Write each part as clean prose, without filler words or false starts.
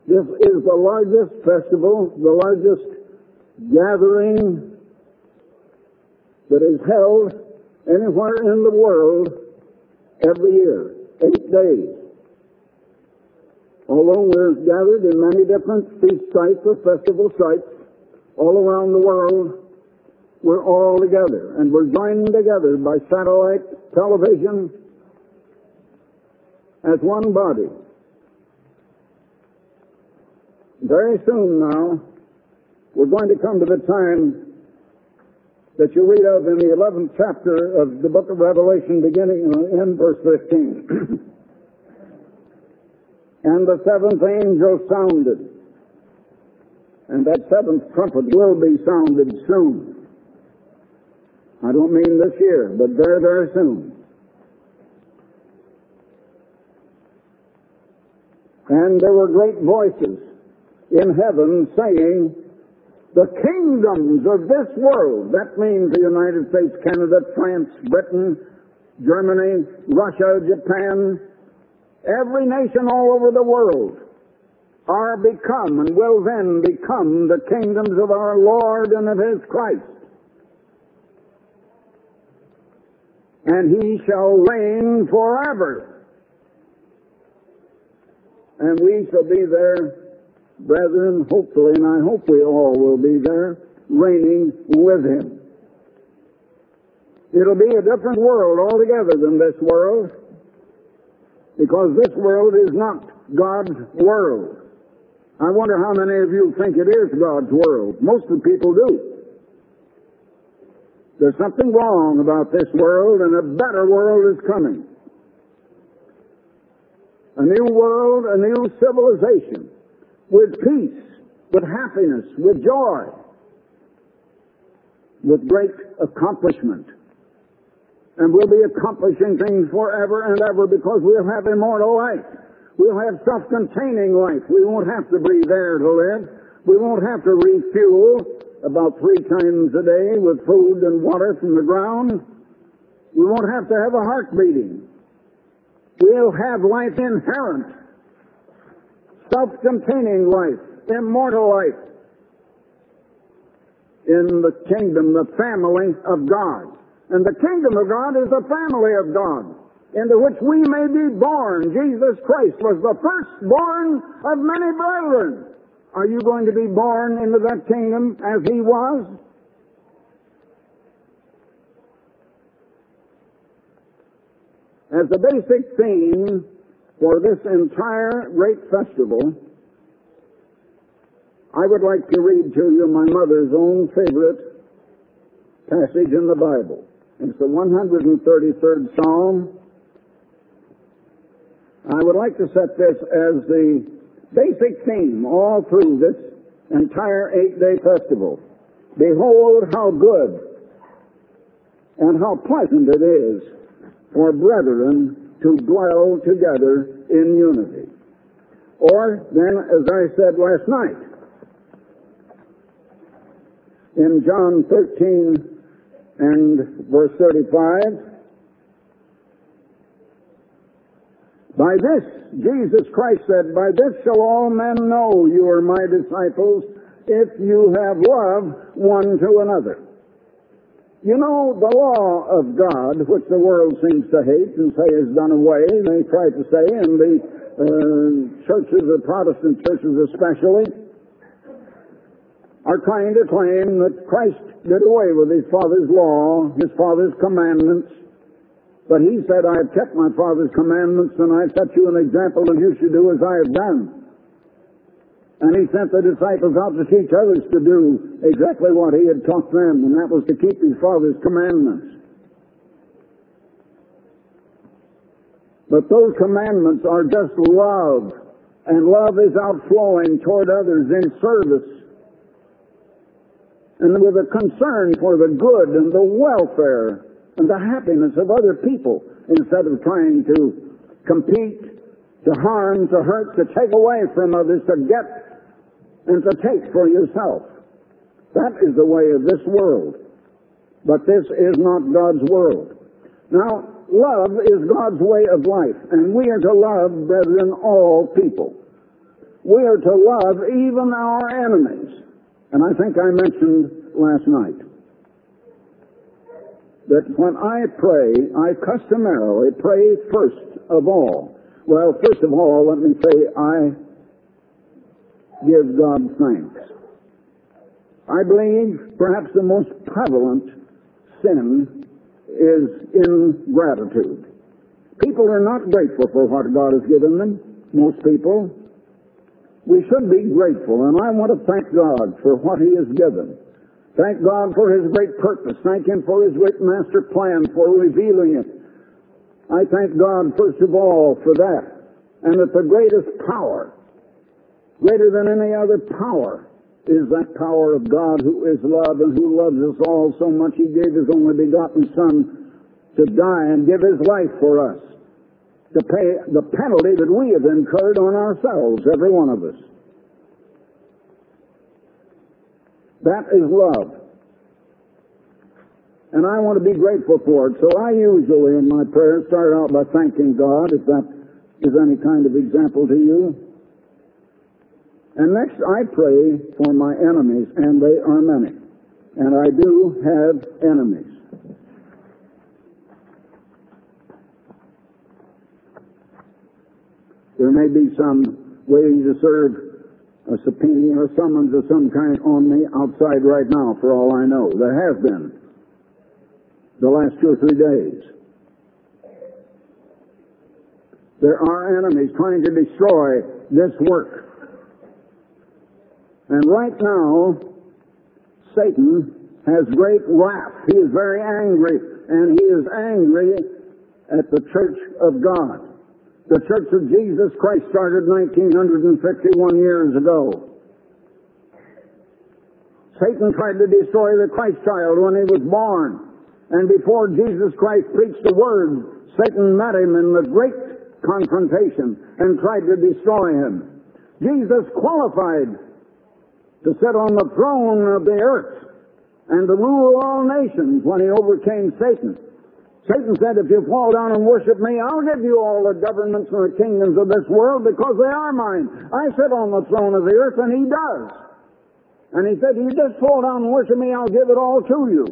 This is the largest festival, the largest gathering that is held anywhere in the world every year, 8 days. Although we're gathered in many different feast sites or festival sites all around the world, we're all together, and we're joined together by satellite television as one body. Very soon now, we're going to come to the time that you read of in the 11th chapter of the book of Revelation, beginning in verse 15. And the seventh angel sounded, and that seventh trumpet will be sounded soon. I don't mean this year, but very, very soon. And there were great voices in heaven saying, the kingdoms of this world, that means the United States, Canada, France, Britain, Germany, Russia, Japan, every nation all over the world, are become and will then become the kingdoms of our Lord and of His Christ. And He shall reign forever. And we shall be there, brethren, hopefully, and I hope we all will be there, reigning with Him. It'll be a different world altogether than this world, because this world is not God's world. I wonder how many of you think it is God's world. Most of the people do. There's something wrong about this world, and a better world is coming. A new world, a new civilization, with peace, with happiness, with joy, with great accomplishment. And we'll be accomplishing things forever and ever because we'll have immortal life. We'll have self-containing life. We won't have to breathe air to live. We won't have to refuel about 3 times a day with food and water from the ground. We won't have to have a heart beating. We'll have life inherent, self-containing life, immortal life in the kingdom, the family of God. And the kingdom of God is the family of God, into which we may be born. Jesus Christ was the firstborn of many brethren. Are you going to be born into that kingdom as He was? As the basic theme for this entire great festival, I would like to read to you my mother's own favorite passage in the Bible. It's the 133rd Psalm. I would like to set this as the basic theme all through this entire 8-day festival. Behold how good and how pleasant it is for brethren to dwell together in unity. Or then, as I said last night, in John 13 and verse 35, by this, Jesus Christ said, by this shall all men know you are my disciples, if you have love one to another. You know, the law of God, which the world seems to hate and say is done away, they try to say, in the churches, the Protestant churches especially, are trying to claim that Christ did away with His Father's law, His Father's commandments. But He said, I have kept my Father's commandments, and I have set you an example, and you should do as I have done. And He sent the disciples out to teach others to do exactly what He had taught them, and that was to keep His Father's commandments. But those commandments are just love, and love is outflowing toward others in service, and with a concern for the good and the welfare and the happiness of other people, instead of trying to compete, to harm, to hurt, to take away from others, to get and to take for yourself. That is the way of this world. But this is not God's world. Now, love is God's way of life, and we are to love, brethren, all people. we are to love even our enemies. And I think I mentioned last night that when I pray, I customarily pray first of all. Well, first of all, let me say I give God thanks. I believe perhaps the most prevalent sin is ingratitude. People are not grateful for what God has given them, most people. We should be grateful, and I want to thank God for what He has given. Thank God for His great purpose. Thank Him for His great master plan, for revealing it. I thank God, first of all, for that. And that the greatest power, greater than any other power, is that power of God who is love and who loves us all so much He gave His only begotten Son to die and give His life for us, to pay the penalty that we have incurred on ourselves, every one of us. That is love. And I want to be grateful for it. So I usually, in my prayers, start out by thanking God, if that is any kind of example to you. And next I pray for my enemies, and they are many. And I do have enemies. There may be some waiting to serve a subpoena or summons of some kind on me outside right now, for all I know. There have been the last 2 or 3 days. There are enemies trying to destroy this work. And right now, Satan has great wrath. He is very angry, and he is angry at the Church of God. The Church of Jesus Christ started 1951 years ago. Satan tried to destroy the Christ child when he was born. And before Jesus Christ preached the Word, Satan met him in the great confrontation and tried to destroy him. Jesus qualified to sit on the throne of the earth and to rule all nations when he overcame Satan. Satan said, if you fall down and worship me, I'll give you all the governments and the kingdoms of this world because they are mine. I sit on the throne of the earth, and he does. And he said, if you just fall down and worship me, I'll give it all to you.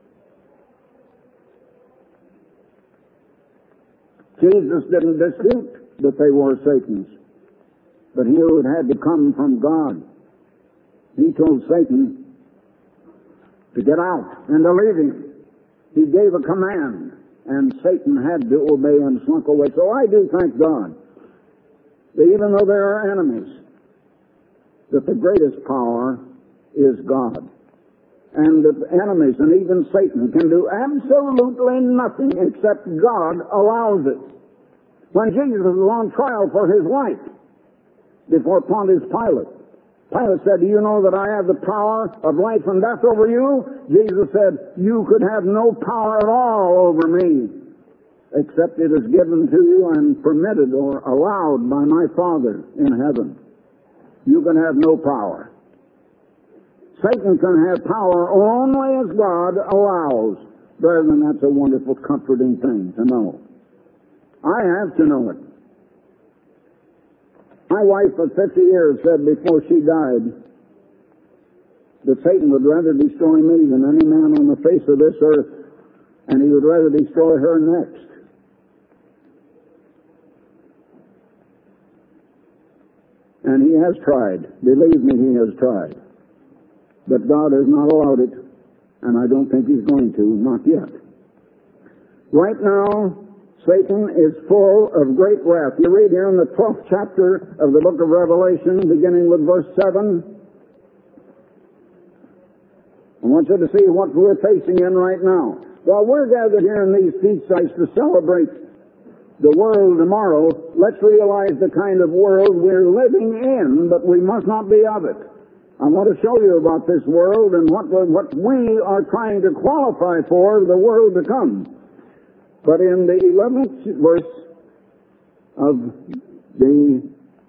Jesus didn't dispute that they were Satan's, but he who had to come from God. He told Satan to get out and to leave him. He gave a command, and Satan had to obey and slunk away. So I do thank God that even though there are enemies, that the greatest power is God. And that enemies and even Satan can do absolutely nothing except God allows it. When Jesus was on trial for his life before Pontius Pilate, Pilate said, do you know that I have the power of life and death over you? Jesus said, you could have no power at all over me, except it is given to you and permitted or allowed by my Father in heaven. You can have no power. Satan can have power only as God allows. Brethren, that's a wonderful, comforting thing to know. I have to know it. My wife of 50 years said before she died that Satan would rather destroy me than any man on the face of this earth, and he would rather destroy her next. And he has tried. Believe me, he has tried. But God has not allowed it, and I don't think he's going to, not yet. Right now, Satan is full of great wrath. You read here in the 12th chapter of the book of Revelation, beginning with verse 7. I want you to see what we're facing in right now. While we're gathered here in these feast sites to celebrate the world tomorrow, let's realize the kind of world we're living in, but we must not be of it. I want to show you about this world and what we are trying to qualify for the world to come. But in the 11th verse of the...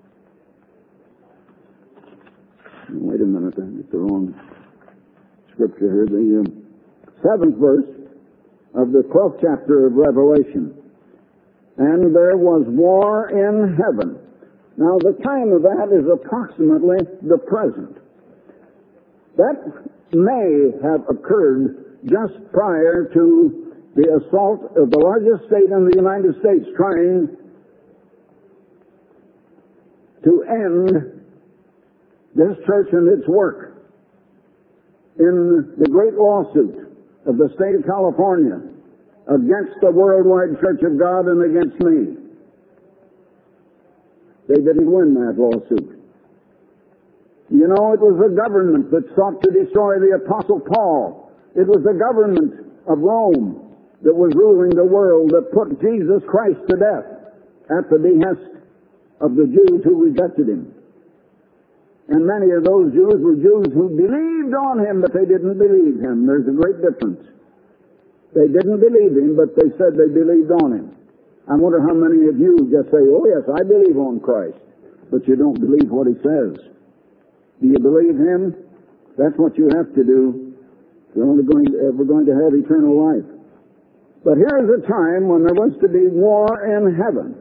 Wait a minute, I get the wrong scripture here. The 7th verse of the 12th chapter of Revelation. And there was war in heaven. Now, the time of that is approximately the present. That may have occurred just prior to the assault of the largest state in the United States trying to end this church and its work in the great lawsuit of the state of California against the worldwide Church of God and against me. They didn't win that lawsuit. You know, it was the government that sought to destroy the Apostle Paul. It was the government of Rome that was ruling the world that put Jesus Christ to death at the behest of the Jews who rejected him. And many of those Jews were Jews who believed on him, but they didn't believe him. There's a great difference. They didn't believe him, but they said they believed on him. I wonder how many of you just say, oh yes, I believe on Christ, but you don't believe what he says. Do you believe him? That's what you have to do if you're ever going to have eternal life. But here is a time when there was to be war in heaven.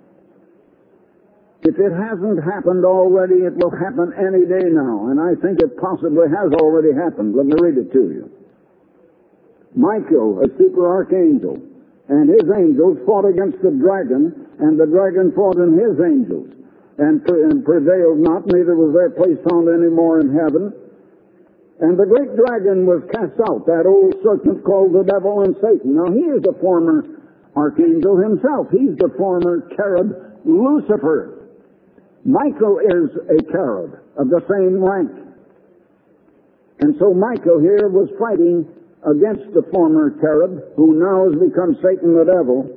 If it hasn't happened already, it will happen any day now, and I think it possibly has already happened. Let me read it to you. Michael, a super archangel, and his angels fought against the dragon, and the dragon fought in his angels, and prevailed not, neither was their place found any more in heaven. And the great dragon was cast out, that old serpent called the devil and Satan. Now he is the former archangel himself. He's the former cherub Lucifer. Michael is a cherub of the same rank. And so Michael here was fighting against the former cherub, who now has become Satan the devil,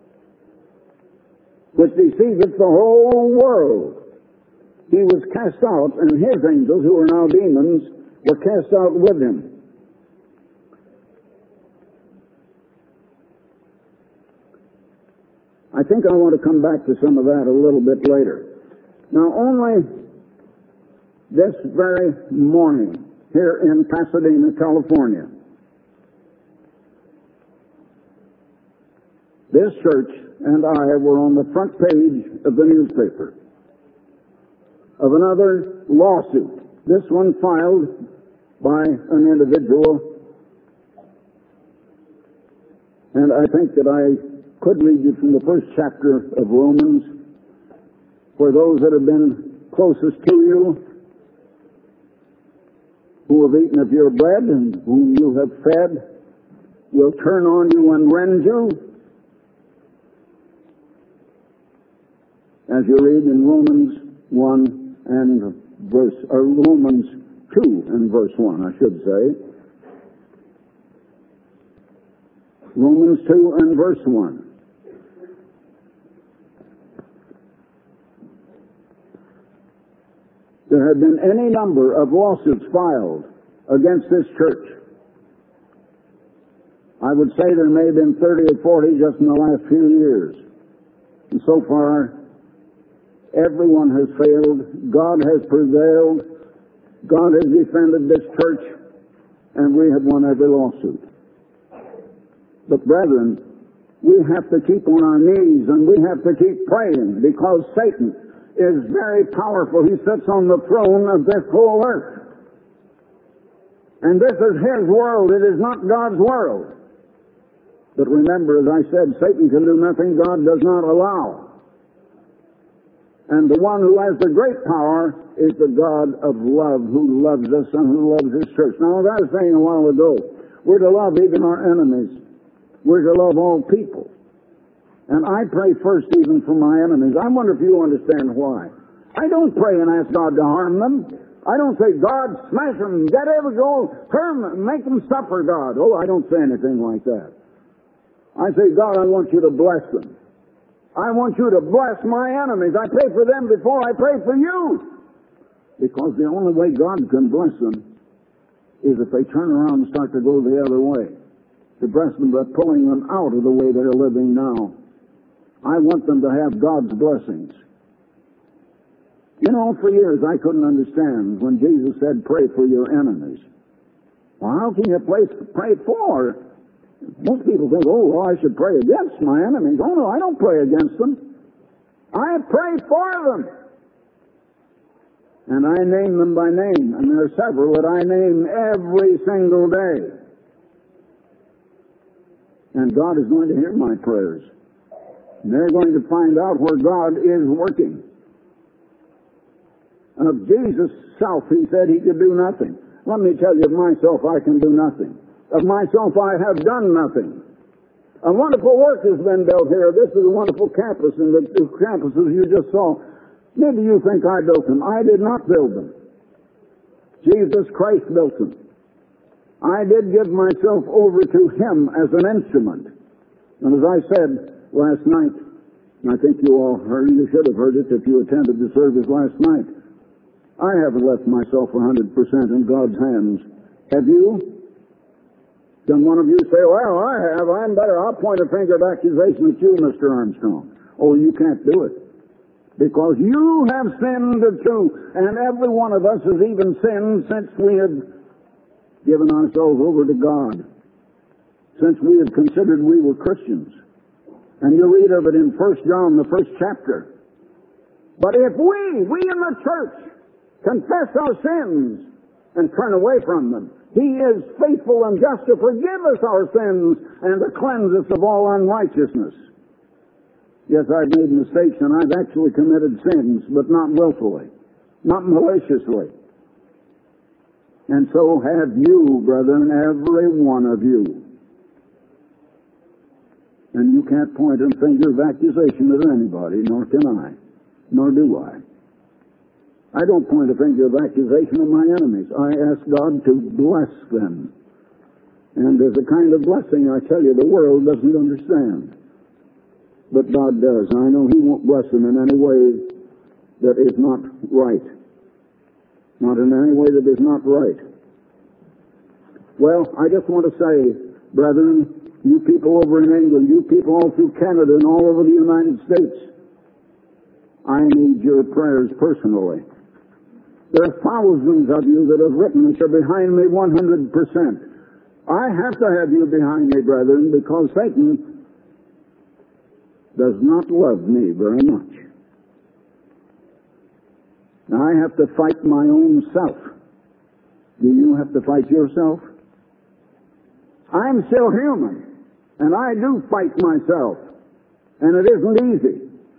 which deceiveth the whole world. He was cast out, and his angels, who are now demons, were cast out with him. I think I want to come back to some of that a little bit later. Now, only this very morning, here in Pasadena, California, this church and I were on the front page of the newspaper of another lawsuit. This one filed by an individual, and I think that I could read you from the first chapter of Romans. For those that have been closest to you, who have eaten of your bread and whom you have fed, will turn on you and rend you. As you read in Romans 1 and Romans 2 and verse 1, I should say. Romans 2 and verse 1. There have been any number of lawsuits filed against this church. I would say there may have been 30 or 40 just in the last few years. And so far, everyone has failed. God has prevailed. God has defended this church, and we have won every lawsuit. But brethren, we have to keep on our knees, and we have to keep praying, because Satan is very powerful. He sits on the throne of this whole earth. And this is his world. It is not God's world. But remember, as I said, Satan can do nothing God does not allow. And the one who has the great power is the God of love, who loves us and who loves his church. Now, as I was saying a while ago, we're to love even our enemies. We're to love all people. And I pray first even for my enemies. I wonder if you understand why. I don't pray and ask God to harm them. I don't say, God, smash them, get every go, turn, make them suffer, God. Oh, I don't say anything like that. I say, God, I want you to bless them. I want you to bless my enemies. I pray for them before I pray for you. Because the only way God can bless them is if they turn around and start to go the other way. To bless them by pulling them out of the way they're living now. I want them to have God's blessings. You know, for years I couldn't understand when Jesus said, pray for your enemies. Well, how can you pray for? Most people think, oh, well, I should pray against my enemies. Oh, no, I don't pray against them. I pray for them. And I name them by name, and there are several that I name every single day. And God is going to hear my prayers. And they're going to find out where God is working. And of Jesus' self, he said he could do nothing. Let me tell you, of myself, I can do nothing. Of myself, I have done nothing. A wonderful work has been built here. This is a wonderful campus, and the two campuses you just saw. Maybe you think I built them. I did not build them. Jesus Christ built them. I did give myself over to him as an instrument. And as I said last night, and I think you all heard, you should have heard it if you attended the service last night, I haven't left myself 100% in God's hands. Have you? Can one of you say, well, I have. I'm better. I'll point a finger of accusation at you, Mr. Armstrong. Oh, you can't do it. Because you have sinned too. And every one of us has even sinned since we have given ourselves over to God. Since we have considered we were Christians. And you read of it in 1 John, the first chapter. But if we in the church, confess our sins and turn away from them, he is faithful and just to forgive us our sins and to cleanse us of all unrighteousness. Yes, I've made mistakes and I've actually committed sins, but not willfully, not maliciously. And so have you, brethren, every one of you. And you can't point a finger of accusation at anybody, nor can I, nor do I. I don't point a finger of accusation at my enemies. I ask God to bless them. And there's a kind of blessing, I tell you, the world doesn't understand. But God does. I know he won't bless them in any way that is not right. Not in any way that is not right. Well, I just want to say, brethren, you people over in England, you people all through Canada and all over the United States, I need your prayers personally. There are thousands of you that have written which are behind me 100%. I have to have you behind me, brethren, because Satan does not love me very much. Now, I have to fight my own self. Do you have to fight yourself? I'm still human, and I do fight myself, and it isn't easy.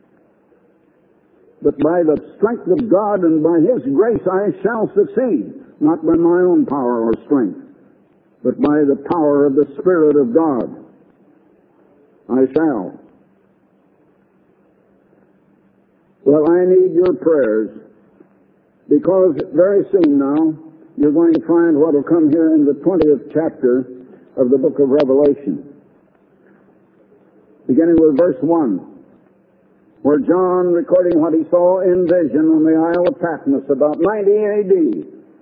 But by the strength of God and by his grace I shall succeed, not by my own power or strength, but by the power of the Spirit of God. I shall. Well, I need your prayers, because very soon now you're going to find what will come here in the 20th chapter of the book of Revelation, beginning with verse 1. Where John, recording what he saw in vision on the Isle of Patmos about 90 A.D.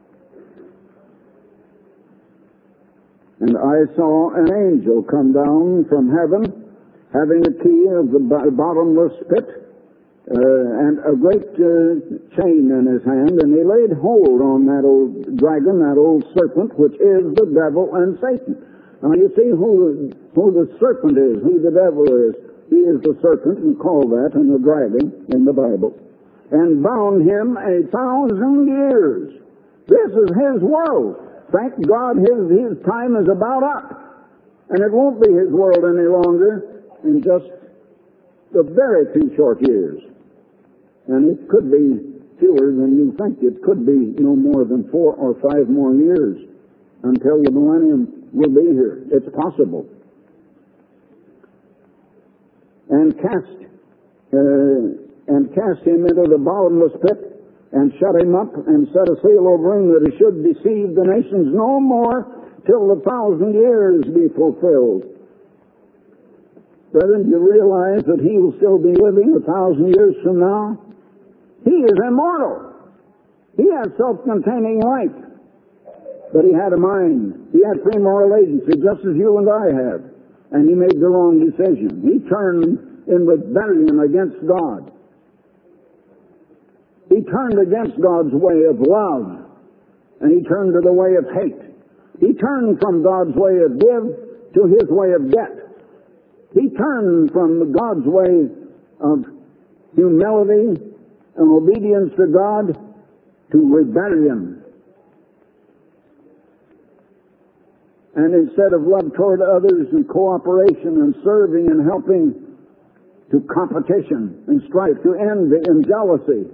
And I saw an angel come down from heaven, having the key of the bottomless pit, and a great chain in his hand, and he laid hold on that old dragon, that old serpent, which is the devil and Satan. Now you see who the serpent is, who the devil is. He is the serpent, and called that, and the dragon in the Bible, and bound him 1,000 years. This is his world. Thank God his time is about up, and it won't be his world any longer in just a very few short years. And it could be fewer than you think. It could be no more than 4 or 5 more years until the millennium will be here. It's possible. And cast him into the bottomless pit, and shut him up, and set a seal over him, that he should deceive the nations no more till the 1,000 years be fulfilled. Brethren, do you realize that he will still be living 1,000 years from now? He is immortal. He has self-containing life. But he had a mind. He had free moral agency, just as you and I have. And he made the wrong decision. He turned in rebellion against God. He turned against God's way of love. And he turned to the way of hate. He turned from God's way of give to his way of get. He turned from God's way of humility and obedience to God to rebellion. And instead of love toward others and cooperation and serving and helping, to competition and strife, to envy and jealousy,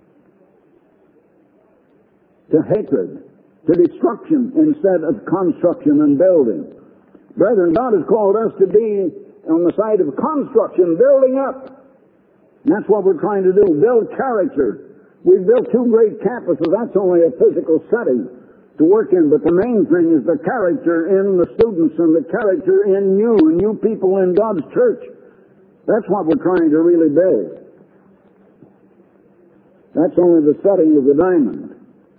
to hatred, to destruction instead of construction and building. Brethren, God has called us to be on the side of construction, building up. And that's what we're trying to do, build character. We've built 2 great campuses. That's only a physical setting to work in, but the main thing is the character in the students and the character in you and you people in God's church. That's what we're trying to really build. That's only the setting of the diamond.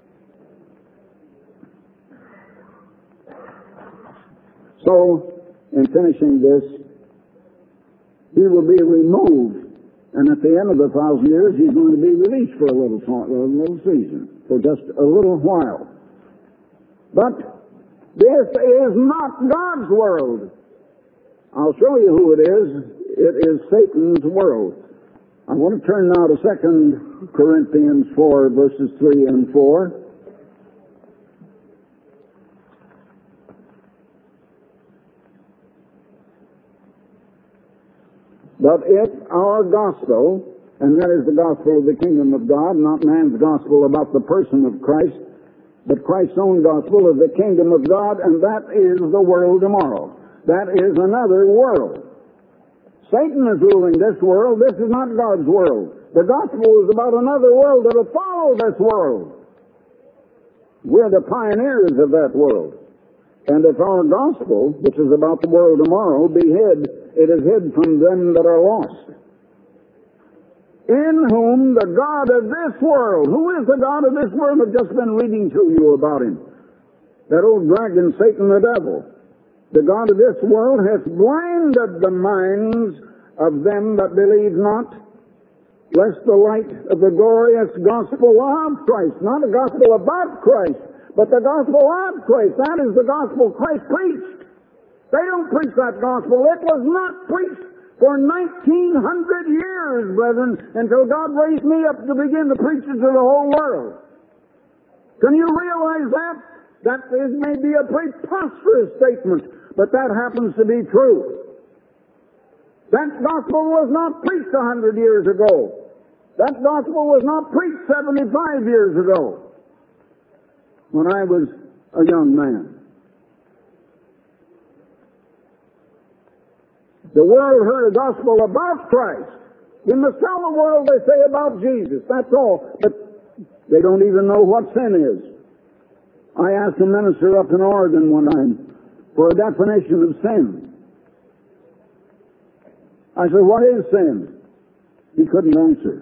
So, in finishing this, he will be removed, and at the end of the 1,000 years, he's going to be released for a little season, for just a little while. But this is not God's world. I'll show you who it is. It is Satan's world. I want to turn now to 2 Corinthians 4, verses 3 and 4. But if our gospel, and that is the gospel of the kingdom of God, not man's gospel about the person of Christ, but Christ's own gospel of the kingdom of God, and that is the world tomorrow. That is another world. Satan is ruling this world. This is not God's world. The gospel is about another world that will follow this world. We're the pioneers of that world. And if our gospel, which is about the world tomorrow, be hid, it is hid from them that are lost. In whom the God of this world, who is the God of this world? I've just been reading to you about him. That old dragon, Satan the devil. The God of this world hath blinded the minds of them that believe not, lest the light of the glorious gospel of Christ, not a gospel about Christ, but the gospel of Christ. That is the gospel Christ preached. They don't preach that gospel. It was not preached for 1,900 years, brethren, until God raised me up to begin to preach it to the whole world. Can you realize that? That may be a preposterous statement, but that happens to be true. That gospel was not preached 100 years ago. That gospel was not preached 75 years ago, when I was a young man. The world heard a gospel about Christ. You must tell the world, they say, about Jesus. That's all. But they don't even know what sin is. I asked a minister up in Oregon one time for a definition of sin. I said, what is sin? He couldn't answer.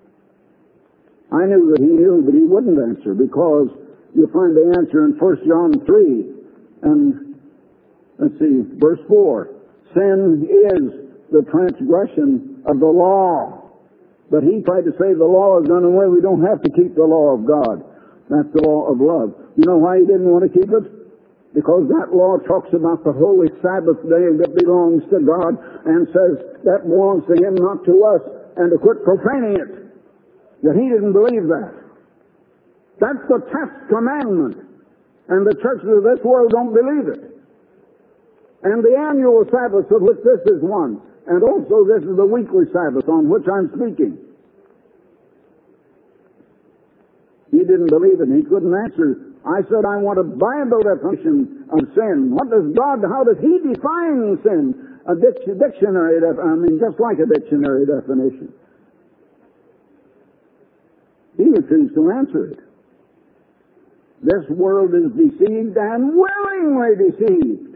I knew that he knew, but he wouldn't answer, because you'll find the answer in 1 John 3 and, verse 4. Sin is the transgression of the law. But he tried to say the law is done away. We don't have to keep the law of God. That's the law of love. You know why he didn't want to keep it? Because that law talks about the holy Sabbath day that belongs to God, and says that belongs to him, not to us, and to quit profaning it. Yet he didn't believe that. That's the 10th commandment. And the churches of this world don't believe it. And the annual Sabbath, of which this is one. And also this is the weekly Sabbath on which I'm speaking. He didn't believe it, and he couldn't answer. I said, I want a Bible definition of sin. How does he define sin? A dictionary, just like a dictionary definition. He refused to answer it. This world is deceived and willingly deceived.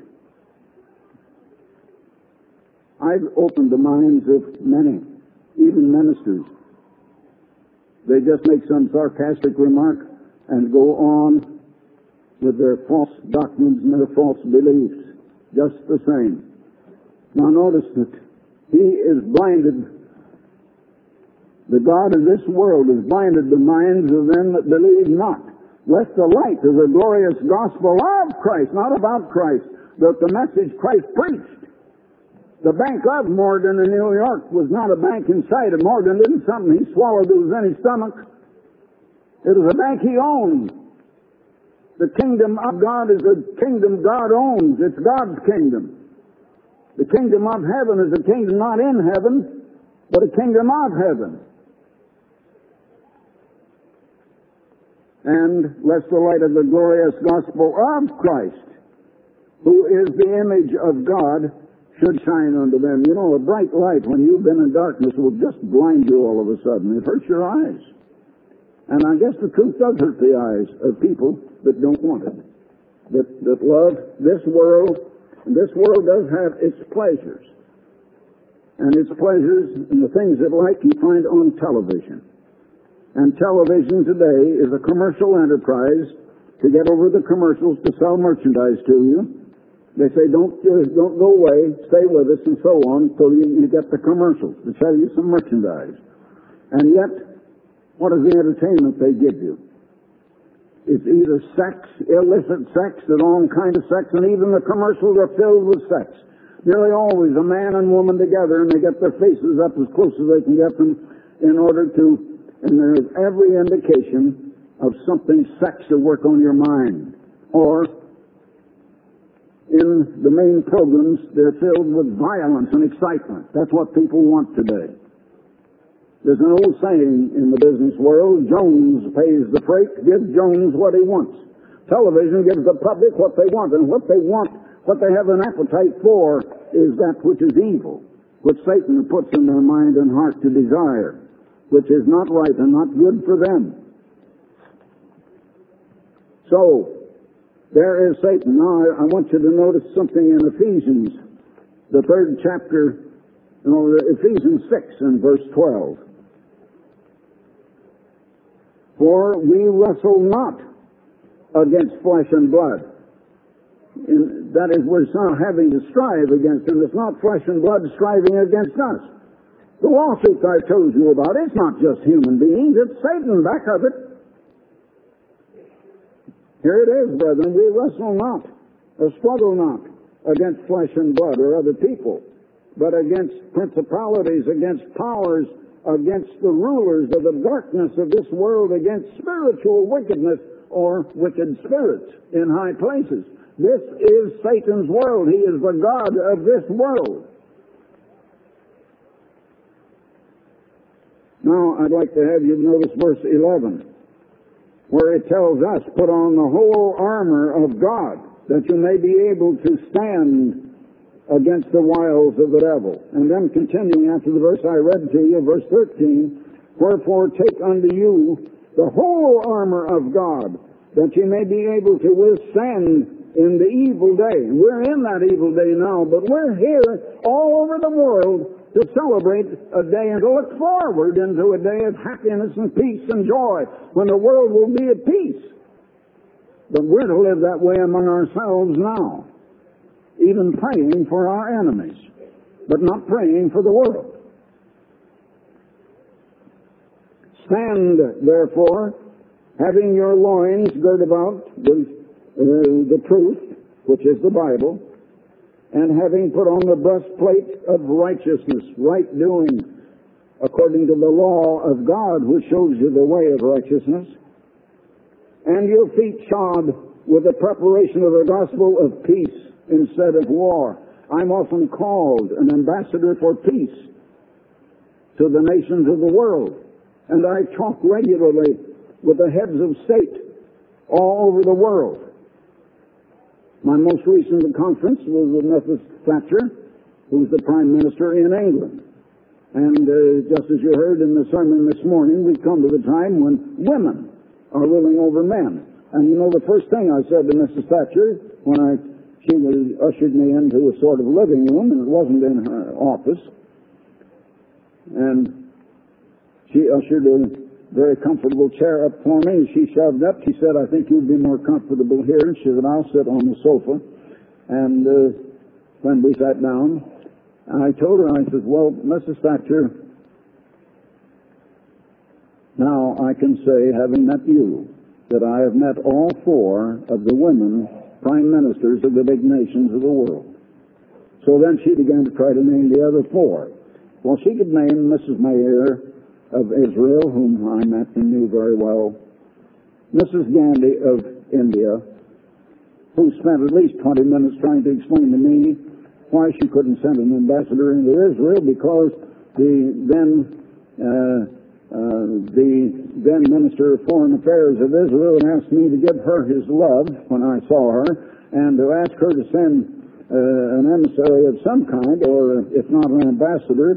I've opened the minds of many, even ministers. They just make some sarcastic remark and go on with their false doctrines and their false beliefs, just the same. Now notice that he is blinded. The God of this world has blinded the minds of them that believe not, lest the light of the glorious gospel of Christ, not about Christ, but the message Christ preached. The Bank of Morgan in New York was not a bank inside of Morgan. It isn't something he swallowed that was in his stomach. It is a bank he owns. The kingdom of God is a kingdom God owns. It's God's kingdom. The kingdom of heaven is a kingdom not in heaven, but a kingdom of heaven. And lest the light of the glorious gospel of Christ, who is the image of God, should shine unto them. You know, a bright light, when you've been in darkness, will just blind you all of a sudden. It hurts your eyes. And I guess the truth does hurt the eyes of people that don't want it, that love this world. And this world does have its pleasures. And its pleasures and the things it like you find on television. And television today is a commercial enterprise to get over the commercials to sell merchandise to you. They say, don't go away, stay with us, and so on, till you get the commercials to sell you some merchandise. And yet, what is the entertainment they give you? It's either sex, illicit sex, and all kind of sex, and even the commercials are filled with sex. Nearly always a man and woman together, and they get their faces up as close as they can get them in order to, and there's every indication of something sex to work on your mind. Or, in the main programs, they're filled with violence and excitement. That's what people want today. There's an old saying in the business world, Jones pays the freight, give Jones what he wants. Television gives the public what they want, and what they want, what they have an appetite for, is that which is evil, which Satan puts in their mind and heart to desire, which is not right and not good for them. So, there is Satan. Now, I want you to notice something in Ephesians, the 3rd chapter, Ephesians 6 and verse 12. For we wrestle not against flesh and blood. That is, we're not having to strive against them. It's not flesh and blood striving against us. The lawsuits I told you about, it's not just human beings, it's Satan back of it. Here it is, brethren, we wrestle not, or struggle not, against flesh and blood or other people, but against principalities, against powers, against the rulers of the darkness of this world, against spiritual wickedness or wicked spirits in high places. This is Satan's world. He is the god of this world. Now, I'd like to have you notice verse 11, where it tells us, put on the whole armor of God, that you may be able to stand against the wiles of the devil. And then continuing after the verse I read to you, verse 13, wherefore take unto you the whole armor of God, that you may be able to withstand in the evil day. We're in that evil day now, but we're here all over the world to celebrate a day and to look forward into a day of happiness and peace and joy, when the world will be at peace. But we're to live that way among ourselves now, even praying for our enemies, but not praying for the world. Stand, therefore, having your loins girt about with the truth, which is the Bible, and having put on the breastplate of righteousness, right doing, according to the law of God, which shows you the way of righteousness, and your feet shod with the preparation of the gospel of peace instead of war. I'm often called an ambassador for peace to the nations of the world, and I talk regularly with the heads of state all over the world. My most recent conference was with Mrs. Thatcher, who's the Prime Minister in England. And just as you heard in the sermon this morning, we've come to the time when women are ruling over men. And you know, the first thing I said to Mrs. Thatcher when she ushered me into a sort of living room, and it wasn't in her office, and she ushered a very comfortable chair up for me, and she shoved up. She said, I think you'd be more comfortable here. And she said, I'll sit on the sofa. And when we sat down, I told her, I said, well, Mrs. Thatcher, now I can say, having met you, that I have met all four of the women prime ministers of the big nations of the world. So then she began to try to name the other four. Well, she could name Mrs. Mayer of Israel, whom I met and knew very well, Mrs. Gandhi of India, who spent at least 20 minutes trying to explain to me why she couldn't send an ambassador into Israel, because the then Minister of Foreign Affairs of Israel asked me to give her his love when I saw her, and to ask her to send an emissary of some kind, or if not an ambassador,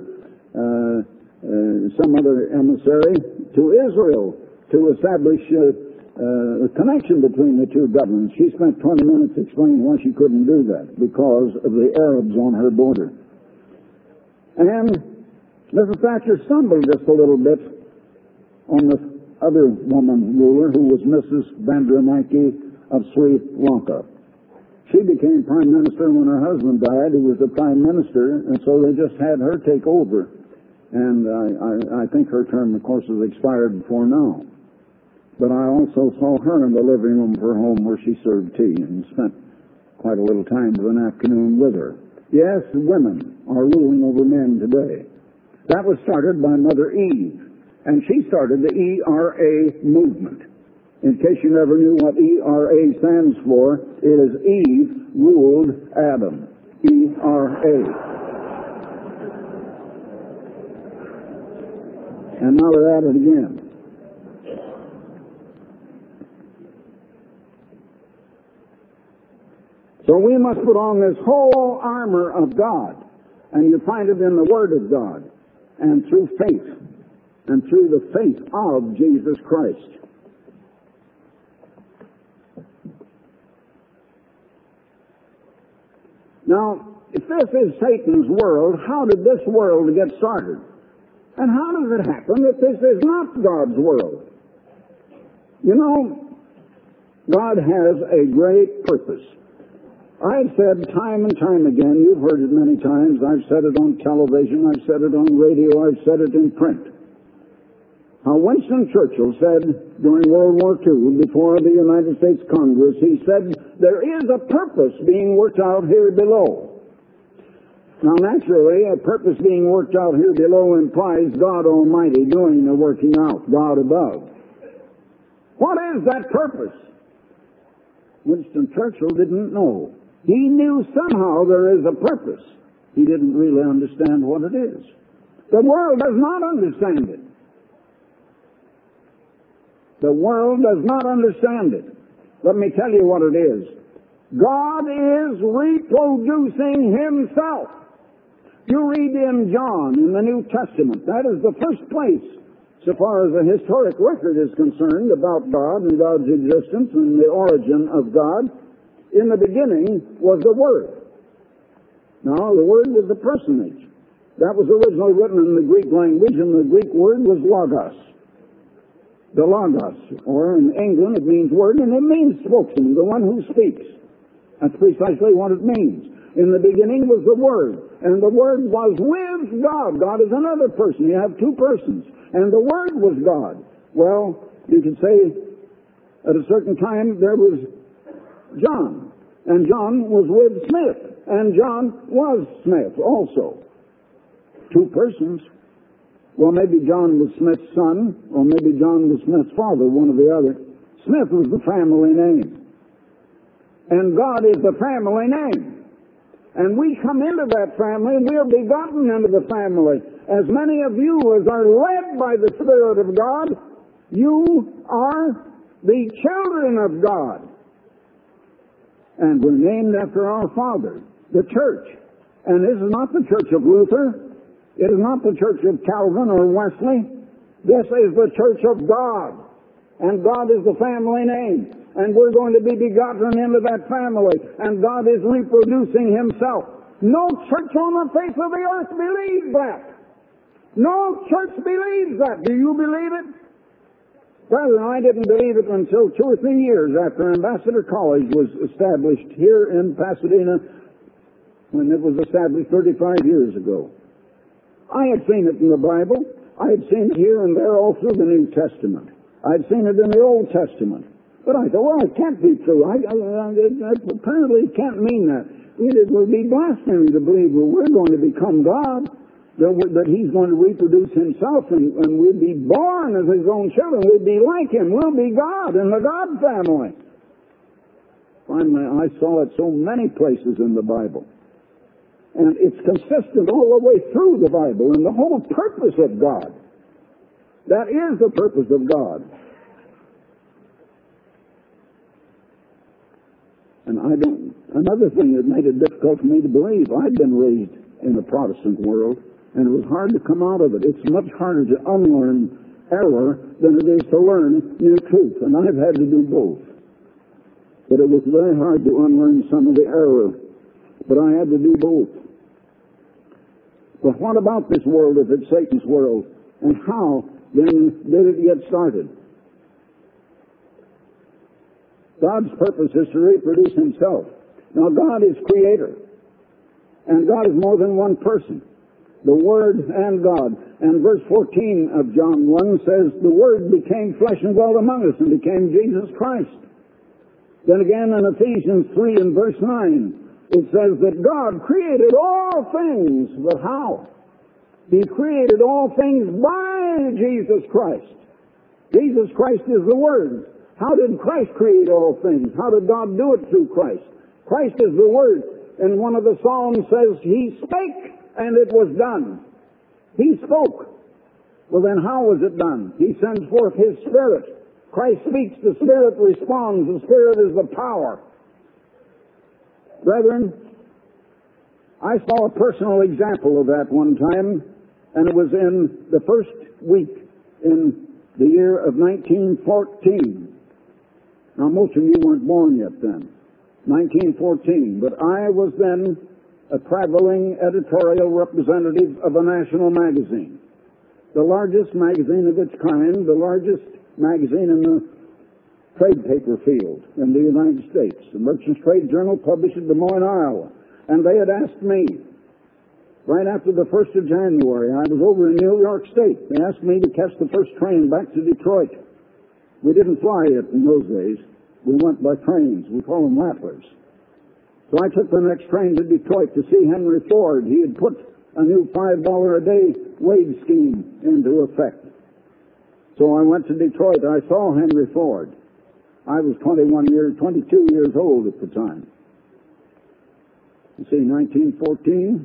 some other emissary to Israel to establish a connection between the two governments. She spent 20 minutes explaining why she couldn't do that, because of the Arabs on her border. And Mrs. Thatcher stumbled just a little bit on the other woman ruler, who was Mrs. Bandaranaike of Sri Lanka. She became prime minister when her husband died, who was the prime minister, and so they just had her take over. And I think her term, of course, has expired before now. But I also saw her in the living room of her home where she served tea, and spent quite a little time of an afternoon with her. Yes, women are ruling over men today. That was started by Mother Eve, and she started the ERA movement. In case you never knew what ERA stands for, it is Eve ruled Adam. ERA. And now we're at it again. So we must put on this whole armor of God, and you find it in the Word of God, and through faith, and through the faith of Jesus Christ. Now, if this is Satan's world, how did this world get started? And how does it happen that this is not God's world? You know, God has a great purpose. I've said time and time again, you've heard it many times, I've said it on television, I've said it on radio, I've said it in print. How Winston Churchill said during World War II, before the United States Congress, he said, there is a purpose being worked out here below. Now, naturally, a purpose being worked out here below implies God Almighty doing the working out, God above. What is that purpose? Winston Churchill didn't know. He knew somehow there is a purpose. He didn't really understand what it is. The world does not understand it. The world does not understand it. Let me tell you what it is. God is reproducing Himself. You read in John in the New Testament. That is the first place, so far as the historic record is concerned, about God and God's existence and the origin of God. In the beginning was the Word. Now, the Word was a personage. That was originally written in the Greek language, and the Greek word was logos. The logos, or in England it means word, and it means spokesman, the one who speaks. That's precisely what it means. In the beginning was the Word, and the Word was with God. God is another person. You have two persons. And the Word was God. Well, you could say at a certain time there was John, and John was with Smith, and John was Smith also. Two persons. Well, maybe John was Smith's son, or maybe John was Smith's father, one or the other. Smith was the family name. And God is the family name. And we come into that family, and we are begotten into the family. As many of you as are led by the Spirit of God, you are the children of God. And we're named after our Father, the church. And this is not the church of Luther. It is not the church of Calvin or Wesley. This is the church of God. And God is the family name. And we're going to be begotten into that family. And God is reproducing Himself. No church on the face of the earth believes that. No church believes that. Do you believe it? Brother, I didn't believe it until 2 or 3 years after Ambassador College was established here in Pasadena, when it was established 35 years ago. I had seen it in the Bible. I had seen it here and there all through the New Testament. I had seen it in the Old Testament. But I thought, well, it can't be true. Apparently it can't mean that. It would be blasphemy to believe, well, we're going to become God. that He's going to reproduce Himself, and we'll be born as His own children. We'll be like Him. We'll be God in the God family. Finally, I saw it so many places in the Bible. And it's consistent all the way through the Bible and the whole purpose of God. That is the purpose of God. And another thing that made it difficult for me to believe, I'd been raised in the Protestant world, and it was hard to come out of it. It's much harder to unlearn error than it is to learn new truth, and I've had to do both. But it was very hard to unlearn some of the error, but I had to do both. But what about this world if it's Satan's world? And how then did it get started? God's purpose is to reproduce Himself. Now, God is Creator. And God is more than one person. The Word and God. And verse 14 of John 1 says, the Word became flesh and dwelt among us and became Jesus Christ. Then again in Ephesians 3 and verse 9, it says that God created all things, but how? He created all things by Jesus Christ. Jesus Christ is the Word. How did Christ create all things? How did God do it through Christ? Christ is the Word. And one of the Psalms says, He spake, and it was done. He spoke. Well, then how was it done? He sends forth His Spirit. Christ speaks, the Spirit responds. The Spirit is the power. Brethren, I saw a personal example of that one time, and it was in the first week in the year of 1914. Now, most of you weren't born yet then, 1914, but I was then a traveling editorial representative of a national magazine, the largest magazine of its kind, the largest magazine in the trade paper field in the United States. The Merchants Trade Journal published in Des Moines, Iowa. And they had asked me, right after the 1st of January, I was over in New York State. They asked me to catch the first train back to Detroit. We didn't fly yet in those days. We went by trains. We call them rattlers. So I took the next train to Detroit to see Henry Ford. He had put a new $5 a day wage scheme into effect. So I went to Detroit. I saw Henry Ford. I was 22 years old at the time. You see, 1914.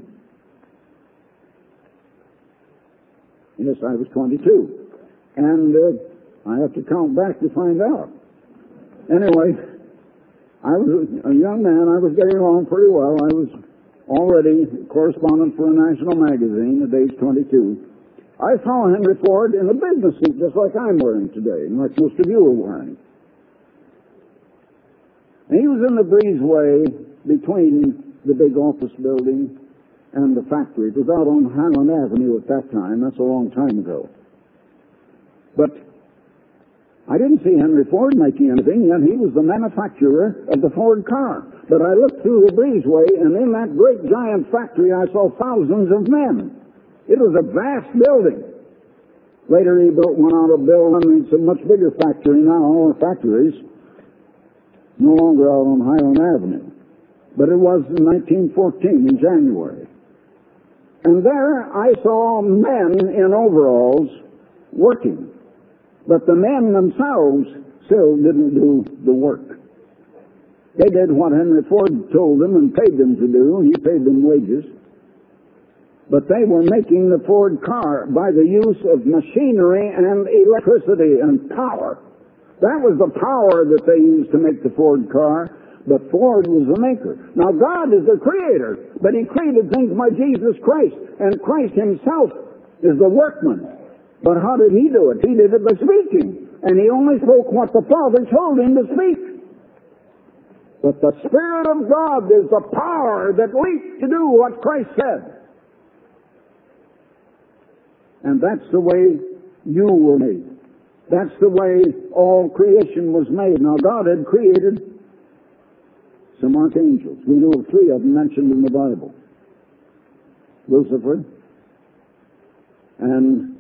Yes, I was 22. And I have to count back to find out. Anyway, I was a young man. I was getting along pretty well. I was already correspondent for a national magazine at age 22. I saw Henry Ford in a business suit just like I'm wearing today, and like most of you are wearing. And he was in the breezeway between the big office building and the factory. It was out on Highland Avenue at that time. That's a long time ago. But I didn't see Henry Ford making anything, yet he was the manufacturer of the Ford car. But I looked through the breezeway, and in that great giant factory I saw thousands of men. It was a vast building. Later he built one out of Bill. It's a much bigger factory now, or factories. No longer out on Highland Avenue. But it was in 1914, in January. And there I saw men in overalls working. But the men themselves still didn't do the work. They did what Henry Ford told them and paid them to do. He paid them wages. But they were making the Ford car by the use of machinery and electricity and power. That was the power that they used to make the Ford car, but Ford was the maker. Now, God is the creator, but He created things by Jesus Christ, and Christ Himself is the workman. But how did He do it? He did it by speaking, and He only spoke what the Father told Him to speak. But the Spirit of God is the power that leads to do what Christ said. And that's the way you were made. That's the way all creation was made. Now, God had created some archangels. We know of 3 of them mentioned in the Bible. Lucifer and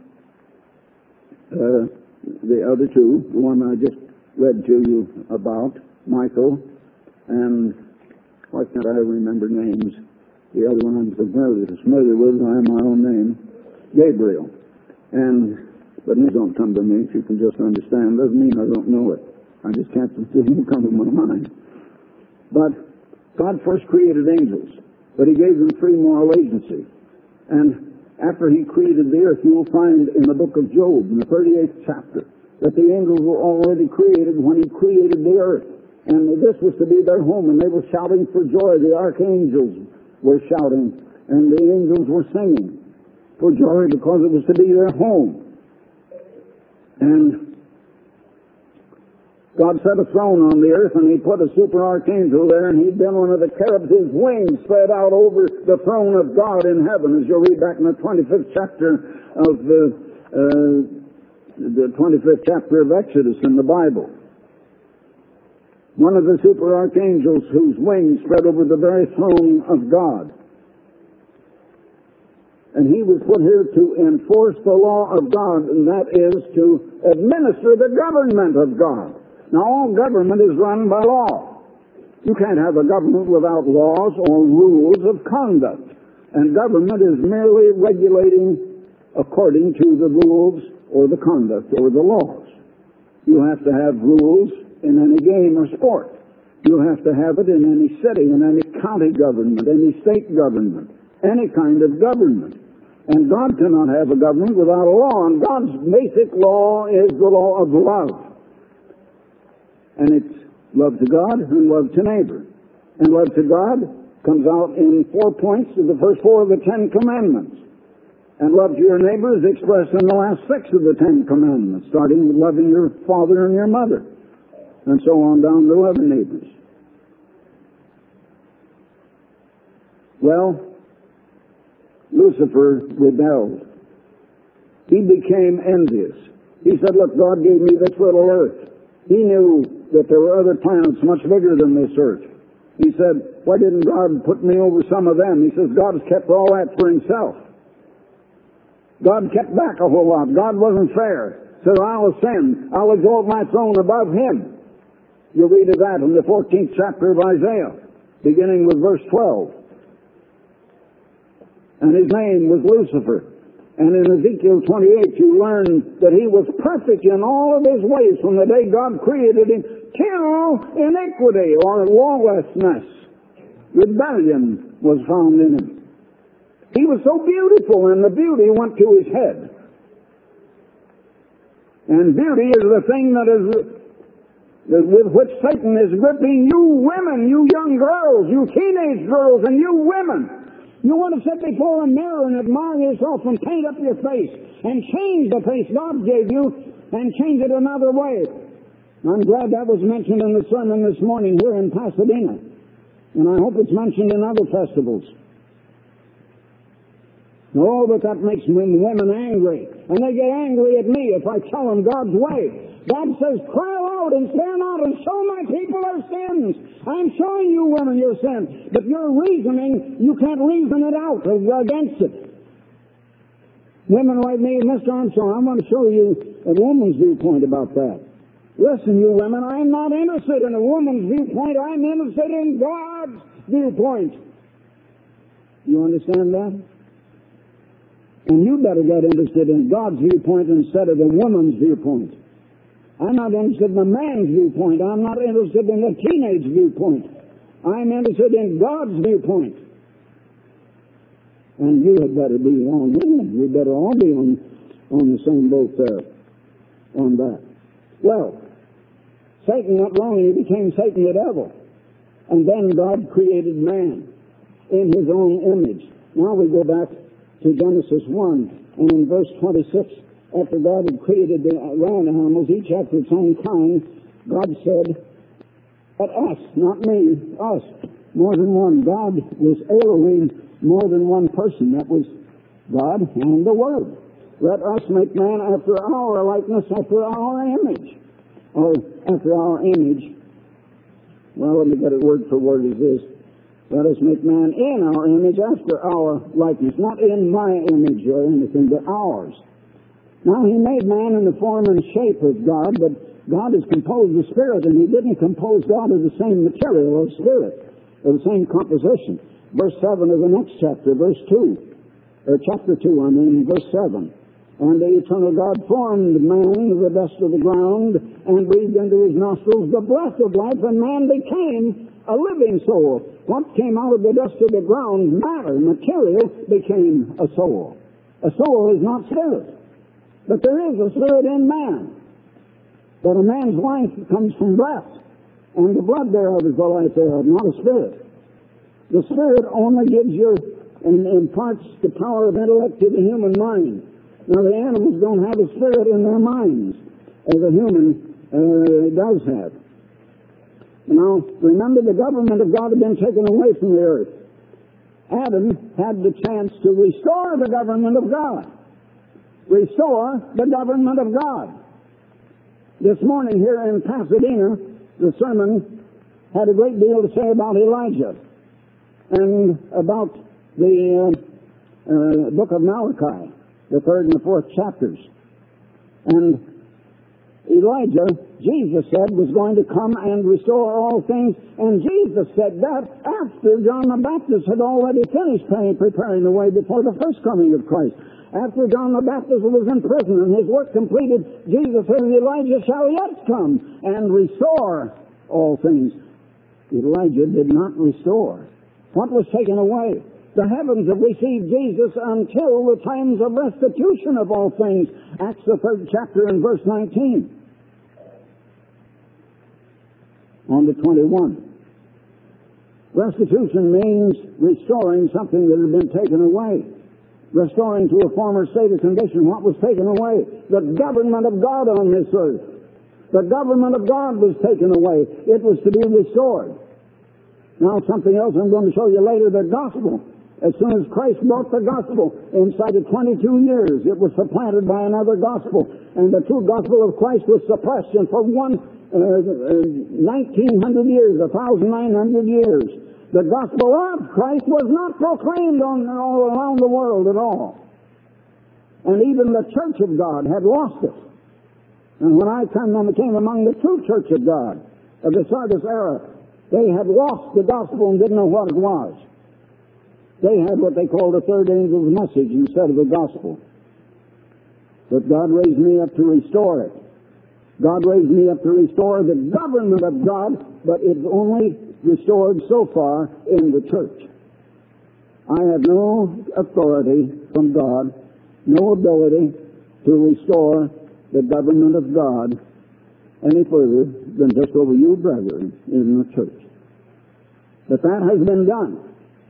the other 2, the one I just read to you about, Michael, and why can't I remember names? The other one I'm familiar with, I have my own name, Gabriel. But names don't come to me. If you can just understand, doesn't mean I don't know it. I just can't come to my mind. But God first created angels, but He gave them free moral agency. And after He created the earth, you will find in the book of Job, in the 38th chapter, that the angels were already created when He created the earth. And this was to be their home, and they were shouting for joy. The archangels were shouting, and the angels were singing for joy because it was to be their home. And God set a throne on the earth, and He put a super archangel there, and he'd been one of the cherubs, his wings spread out over the throne of God in heaven, as you'll read back in the 25th chapter of the 25th chapter of Exodus in the Bible. One of the super archangels whose wings spread over the very throne of God. And he was put here to enforce the law of God, and that is to administer the government of God. Now, all government is run by law. You can't have a government without laws or rules of conduct. And government is merely regulating according to the rules or the conduct or the laws. You have to have rules in any game or sport. You have to have it in any city, in any county government, any state government, any kind of government. And God cannot have a government without a law. And God's basic law is the law of love. And it's love to God and love to neighbor. And love to God comes out in 4 points of the first 4 of the 10 commandments. And love to your neighbor is expressed in the last 6 of the 10 commandments, starting with loving your father and your mother, and so on down to loving neighbors. Well, Lucifer rebelled. He became envious. He said, look, God gave me this little earth. He knew that there were other planets much bigger than this earth. He said, why didn't God put me over some of them? He says, God has kept all that for Himself. God kept back a whole lot. God wasn't fair. So I'll ascend. I'll exalt my throne above Him. You'll read of that in the 14th chapter of Isaiah, beginning with verse 12. And his name was Lucifer. And in Ezekiel 28, you learn that he was perfect in all of his ways from the day God created him till iniquity or lawlessness. Rebellion was found in him. He was so beautiful, and the beauty went to his head. And beauty is the thing that is with which Satan is gripping you women, you young girls, you teenage girls, and you women. You want to sit before a mirror and admire yourself and paint up your face and change the face God gave you and change it another way. I'm glad that was mentioned in the sermon this morning here in Pasadena. And I hope it's mentioned in other festivals. Oh, but that makes women angry. And they get angry at me if I tell them God's way. God says, cry out and stand out and show my people their sins. I'm showing you women your sin. But your reasoning, you can't reason it out against it. Women like me, Mr. Armstrong, I want to show you a woman's viewpoint about that. Listen, you women, I'm not interested in a woman's viewpoint. I'm interested in God's viewpoint. You understand that? And you better get interested in God's viewpoint instead of the woman's viewpoint. I'm not interested in a man's viewpoint. I'm not interested in a teenage viewpoint. I'm interested in God's viewpoint. And you had better be along with me. We better all be on the same boat there on that. Well, Satan went wrong and he became Satan the devil. And then God created man in His own image. Now we go back to Genesis 1, and in verse 26, after God had created the land animals, each after its own kind, God said, "Let us," not me, us, more than one. God was Elohim, more than one person. That was God and the Word. Let us make man after our likeness, after our image. Or after our image. Well, let me get it word for word as this. Let us make man in our image, after our likeness. Not in my image or anything, but ours. Now, He made man in the form and shape of God, but God is composed of spirit, and He didn't compose God of the same material or spirit, or the same composition. Verse 7 of the next chapter, verse 2, or chapter 2, verse 7. And the eternal God formed man of the dust of the ground and breathed into his nostrils the breath of life, and man became a living soul. What came out of the dust of the ground, matter, material, became a soul. A soul is not spirit, but there is a spirit in man. But a man's life comes from breath, and the blood thereof is the life thereof, not a spirit. The spirit only gives you and imparts the power of intellect to the human mind. Now, the animals don't have a spirit in their minds, as a human does have. Now, remember, the government of God had been taken away from the earth. Adam had the chance to restore the government of God. Restore the government of God. This morning here in Pasadena, the sermon had a great deal to say about Elijah and about the book of Malachi, the 3rd and the 4th chapters. And Elijah, Jesus said, was going to come and restore all things. And Jesus said that after John the Baptist had already finished preparing the way before the first coming of Christ. After John the Baptist was in prison and his work completed, Jesus said, Elijah shall yet come and restore all things. Elijah did not restore. What was taken away? The heavens have received Jesus until the times of restitution of all things. Acts the 3rd chapter and verse 19. On to 21. Restitution means restoring something that had been taken away. Restoring to a former state of condition what was taken away. The government of God on this earth. The government of God was taken away. It was to be restored. Now something else I'm going to show you later, the gospel. As soon as Christ brought the gospel, inside of 22 years, it was supplanted by another gospel. And the true gospel of Christ was suppressed. And for 1900 years, 1,900 years, the gospel of Christ was not proclaimed all around the world at all. And even the church of God had lost it. And when I came among the true church of God of the Sardis era, they had lost the gospel and didn't know what it was. They had what they called a third angel's message instead of the gospel. But God raised me up to restore it. God raised me up to restore the government of God, but it's only restored so far in the church. I have no authority from God, no ability to restore the government of God any further than just over you, brethren, in the church. But that has been done.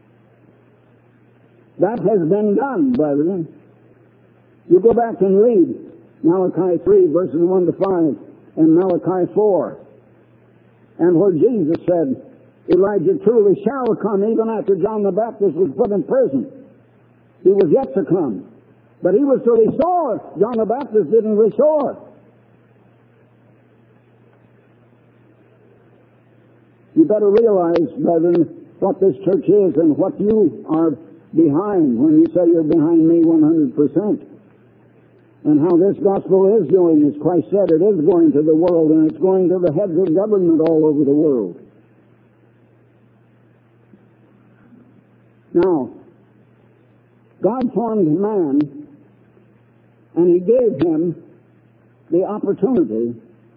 That has been done, brethren. You go back and read Malachi 3, verses 1 to 5, and Malachi 4. And where Jesus said, Elijah truly shall come even after John the Baptist was put in prison. He was yet to come. But he was to restore. John the Baptist didn't restore. You better realize, brethren, what this church is and what you are behind when you say you're behind me 100%. And how this gospel is doing, as Christ said, it is going to the world, and it's going to the heads of government all over the world. Now, God formed man, and He gave him the opportunity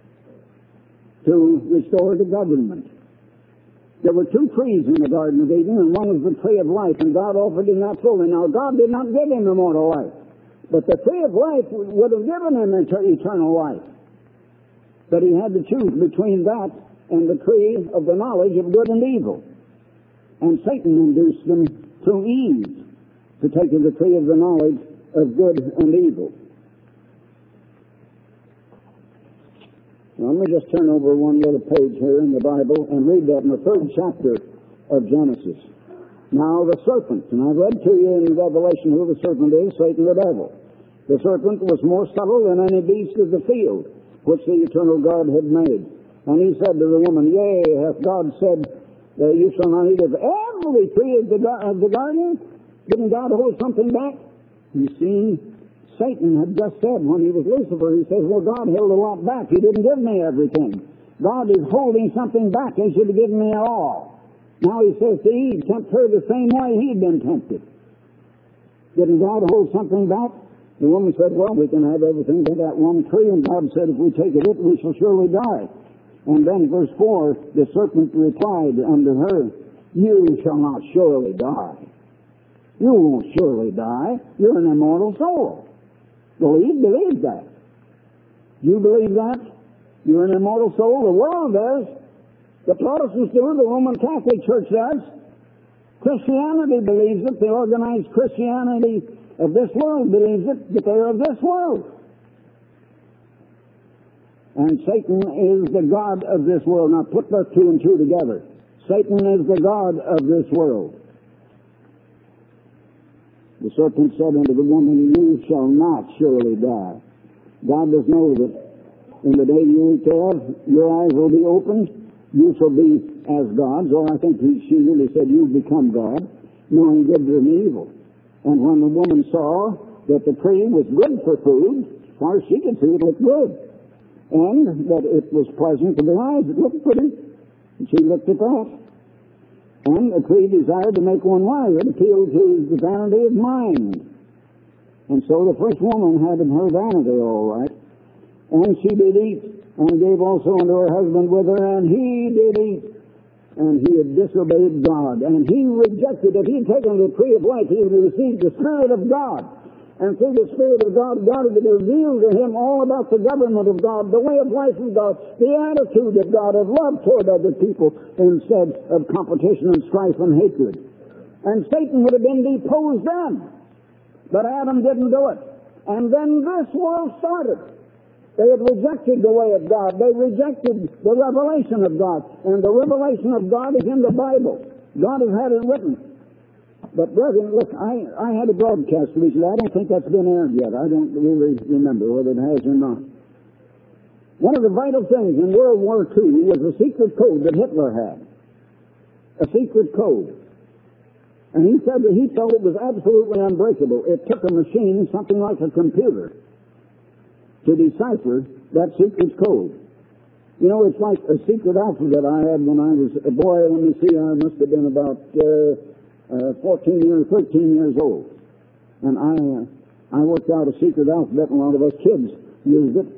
to restore the government. There were two trees in the Garden of Eden, and one was the tree of life, and God offered him that fully. Now, God did not give him immortal life, but the tree of life would have given him eternal life. But he had to choose between that and the tree of the knowledge of good and evil. And Satan induced them through Eve to take of the tree of the knowledge of good and evil. Now, let me just turn over one little page here in the Bible and read that in the 3rd chapter of Genesis. Now the serpent, and I've read to you in Revelation who the serpent is, Satan the devil. The serpent was more subtle than any beast of the field, which the eternal God had made. And he said to the woman, Yea, hath God said, you shall not eat of every tree of the garden? Didn't God hold something back? You see, Satan had just said when he was Lucifer, he says, well, God held a lot back. He didn't give me everything. God is holding something back. He should have given me all. Now he says to Eve, tempt her the same way he'd been tempted. Didn't God hold something back? The woman said, well, we can have everything but that one tree. And God said, if we take it, we shall surely die. And then verse 4, the serpent replied unto her, you shall not surely die. You won't surely die. You're an immortal soul. Believe that. You believe that? You're an immortal soul? The world does. The Protestants do. The Roman Catholic Church does. Christianity believes it. The organized Christianity of this world believes it, but they're of this world. And Satan is the god of this world. Now put the two and two together. Satan is the god of this world. The serpent said unto the woman, you shall not surely die. God does know that in the day you eat thereof, your eyes will be opened. You shall be as gods. Or I think she really said, you become God, knowing good and evil. And when the woman saw that the tree was good for food, as far as she could see, it looked good. And that it was pleasant to the eyes, it looked pretty. And she looked at that. And the tree desired to make one wise. It appealed to the vanity of mind. And so the first woman had in her vanity, all right. And she did eat, and gave also unto her husband with her, and he did eat. And he had disobeyed God. And he rejected, if he had taken the tree of life, he had received the Spirit of God. And through the Spirit of God, God had revealed to him all about the government of God, the way of life of God, the attitude of God, of love toward other people, instead of competition and strife and hatred. And Satan would have been deposed then. But Adam didn't do it. And then this world started. They had rejected the way of God. They rejected the revelation of God. And the revelation of God is in the Bible. God has had it written. But brethren, look, I had a broadcast recently. I don't think that's been aired yet. I don't really remember whether it has or not. One of the vital things in World War II was a secret code that Hitler had. A secret code. And he said that he felt it was absolutely unbreakable. It took a machine, something like a computer, to decipher that secret code. You know, it's like a secret alphabet I had when I was a boy. Let me see, I must have been about 14 years, 13 years old. And I worked out a secret alphabet, and a lot of us kids used it.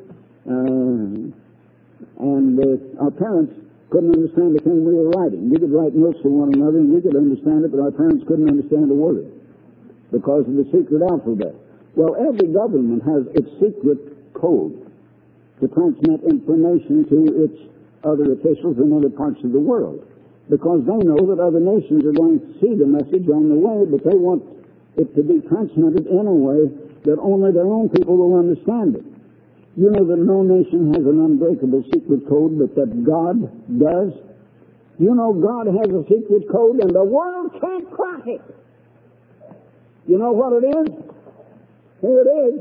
Our parents couldn't understand the thing we were writing. We could write notes to one another, and we could understand it, but our parents couldn't understand a word because of the secret alphabet. Well, every government has its secret code to transmit information to its other officials in other parts of the world, because they know that other nations are going to see the message on the way, but they want it to be transmitted in a way that only their own people will understand it. You know that no nation has an unbreakable secret code, but that God does. You know God has a secret code, and the world can't crack it. You know what it is? Here it is.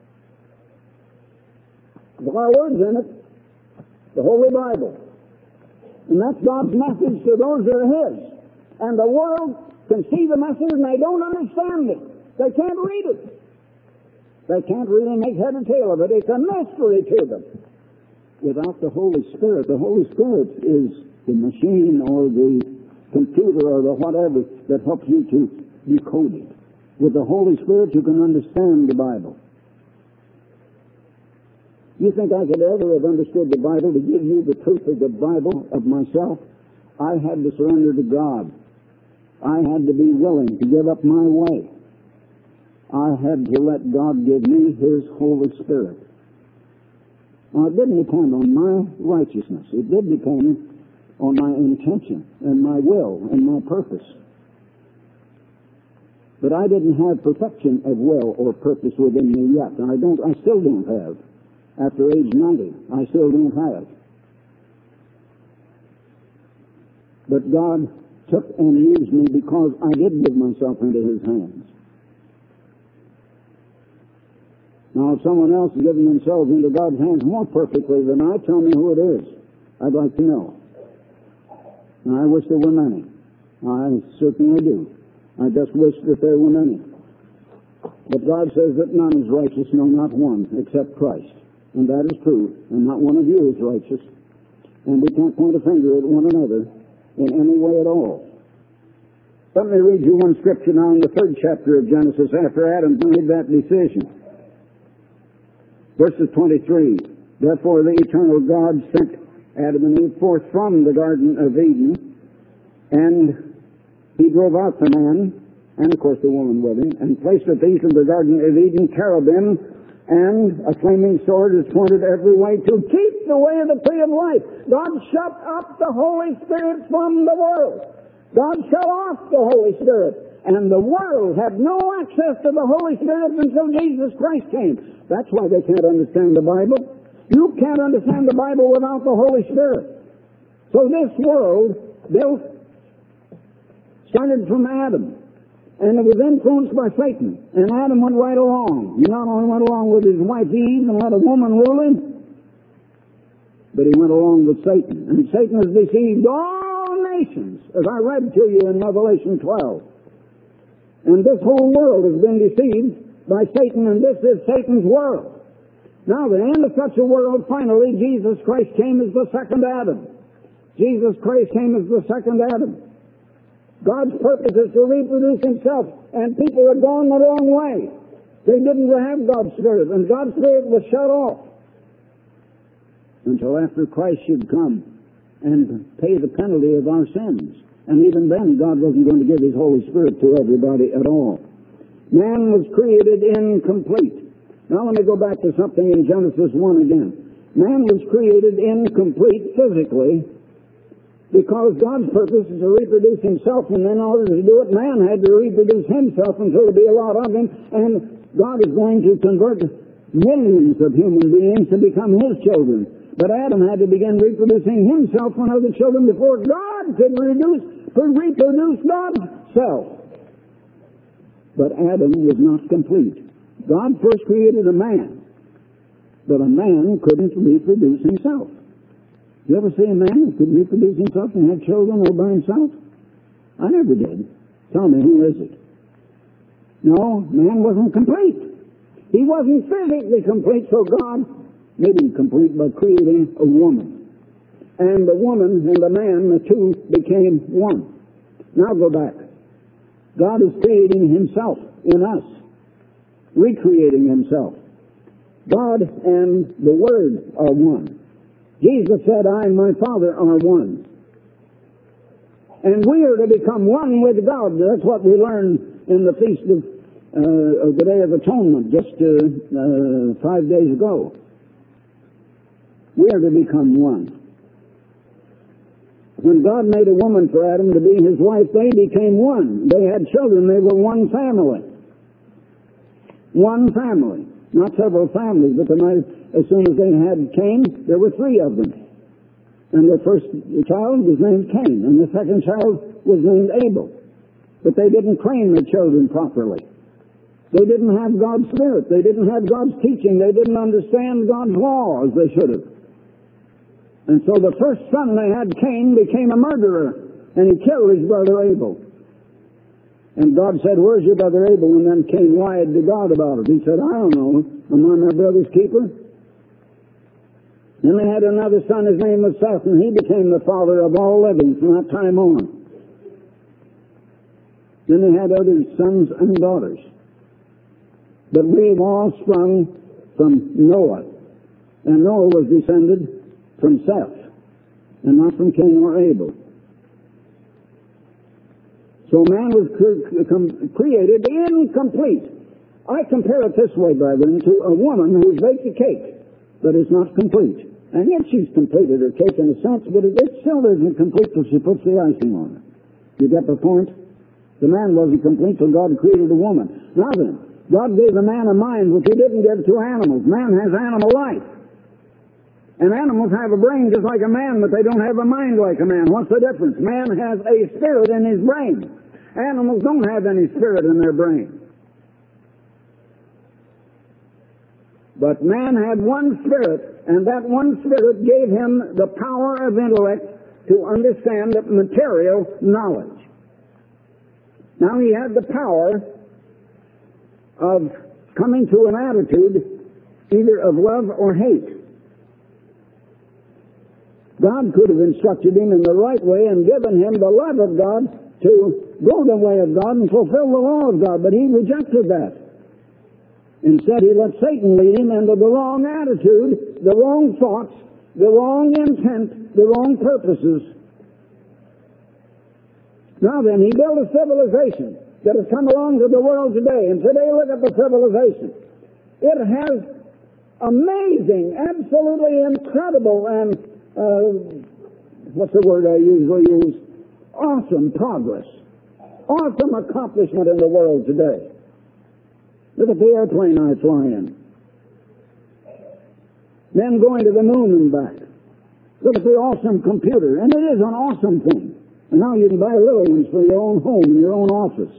There are words in it. The Holy Bible. And that's God's message to those that are His. And the world can see the message and they don't understand it. They can't read it. They can't really make head and tail of it. It's a mystery to them. Without the Holy Spirit is the machine or the computer or the whatever that helps you to decode it. With the Holy Spirit you can understand the Bible. You think I could ever have understood the Bible to give you the truth of the Bible of myself? I had to surrender to God. I had to be willing to give up my way. I had to let God give me His Holy Spirit. Now, it didn't depend on my righteousness. It did depend on my intention and my will and my purpose. But I didn't have perfection of will or purpose within me yet. And I still don't have. After age 90, I still don't have. But God took and used me because I did give myself into His hands. Now, if someone else is giving themselves into God's hands more perfectly than I, tell me who it is. I'd like to know. And I wish there were many. I certainly do. I just wish that there were many. But God says that none is righteous, no, not one, except Christ. And that is true. And not one of you is righteous. And we can't point a finger at one another in any way at all. Let me read you one scripture now in the 3rd chapter of Genesis after Adam made that decision. Verses 23. Therefore the eternal God sent Adam and Eve forth from the Garden of Eden, and he drove out the man, and of course the woman with him, and placed at these in the Garden of Eden cherubim, and a flaming sword is pointed every way to keep the way of the tree of life. God shut up the Holy Spirit from the world. God shut off the Holy Spirit. And the world had no access to the Holy Spirit until Jesus Christ came. That's why they can't understand the Bible. You can't understand the Bible without the Holy Spirit. So this world built started from Adam, and it was influenced by Satan. And Adam went right along. He not only went along with his wife Eve and let a woman rule him, but he went along with Satan. And Satan has deceived all nations, as I read to you in Revelation 12. And this whole world has been deceived by Satan, and this is Satan's world. Now, the end of such a world, finally, Jesus Christ came as the second Adam. Jesus Christ came as the second Adam. God's purpose is to reproduce himself, and people had gone the wrong way. They didn't have God's Spirit, and God's Spirit was shut off until after Christ should come and pay the penalty of our sins. And even then, God wasn't going to give his Holy Spirit to everybody at all. Man was created incomplete. Now let me go back to something in Genesis 1 again. Man was created incomplete physically because God's purpose is to reproduce himself, and in order to do it, man had to reproduce himself until there be a lot of him, and God is going to convert millions of human beings to become his children. But Adam had to begin reproducing himself from other children before God could reproduce God's self. But Adam was not complete. God first created a man, but a man couldn't reproduce himself. You ever see a man who could reproduce himself and have children all by himself? I never did. Tell me, who is it? No, man wasn't complete. He wasn't physically complete, so God made him complete by creating a woman. And the woman and the man, the two, became one. Now go back. God is creating himself in us, recreating himself. God and the Word are one. Jesus said, I and my Father are one. And we are to become one with God. That's what we learned in the Feast of the Day of Atonement just 5 days ago. We are to become one. When God made a woman for Adam to be his wife, they became one. They had children. They were one family. One family. Not several families, but as soon as they had Cain, there were 3 of them. And the first child was named Cain, and the second child was named Abel. But they didn't train their children properly. They didn't have God's Spirit. They didn't have God's teaching. They didn't understand God's law as they should have. And so the first son they had, Cain, became a murderer, and he killed his brother Abel. And God said, where's your brother Abel? And then Cain lied to God about it. He said, I don't know. Am I my brother's keeper? Then they had another son, his name was Seth, and he became the father of all living from that time on. Then they had other sons and daughters. But we've all sprung from Noah. And Noah was descended from Seth, and not from Cain or Abel. So man was created incomplete. I compare it this way, brethren, to a woman who's baked a cake, but is not complete. And yet she's completed her cake in a sense, but it still isn't complete till she puts the icing on it. You get the point? The man wasn't complete till God created a woman. Now then, God gave a man a mind which he didn't give to animals. Man has animal life. And animals have a brain just like a man, but they don't have a mind like a man. What's the difference? Man has a spirit in his brain. Animals don't have any spirit in their brain. But man had one spirit, and that one spirit gave him the power of intellect to understand material knowledge. Now he had the power of coming to an attitude either of love or hate. God could have instructed him in the right way and given him the love of God to go the way of God and fulfill the law of God, but he rejected that. Instead, he let Satan lead him into the wrong attitude, the wrong thoughts, the wrong intent, the wrong purposes. Now then, he built a civilization that has come along to the world today, and today look at the civilization. It has amazing, absolutely incredible, and what's the word I usually use? Awesome progress. Awesome accomplishment in the world today. Look at the airplane I fly in. Men going to the moon and back. Look at the awesome computer. And it is an awesome thing. And now you can buy little ones for your own home and your own office.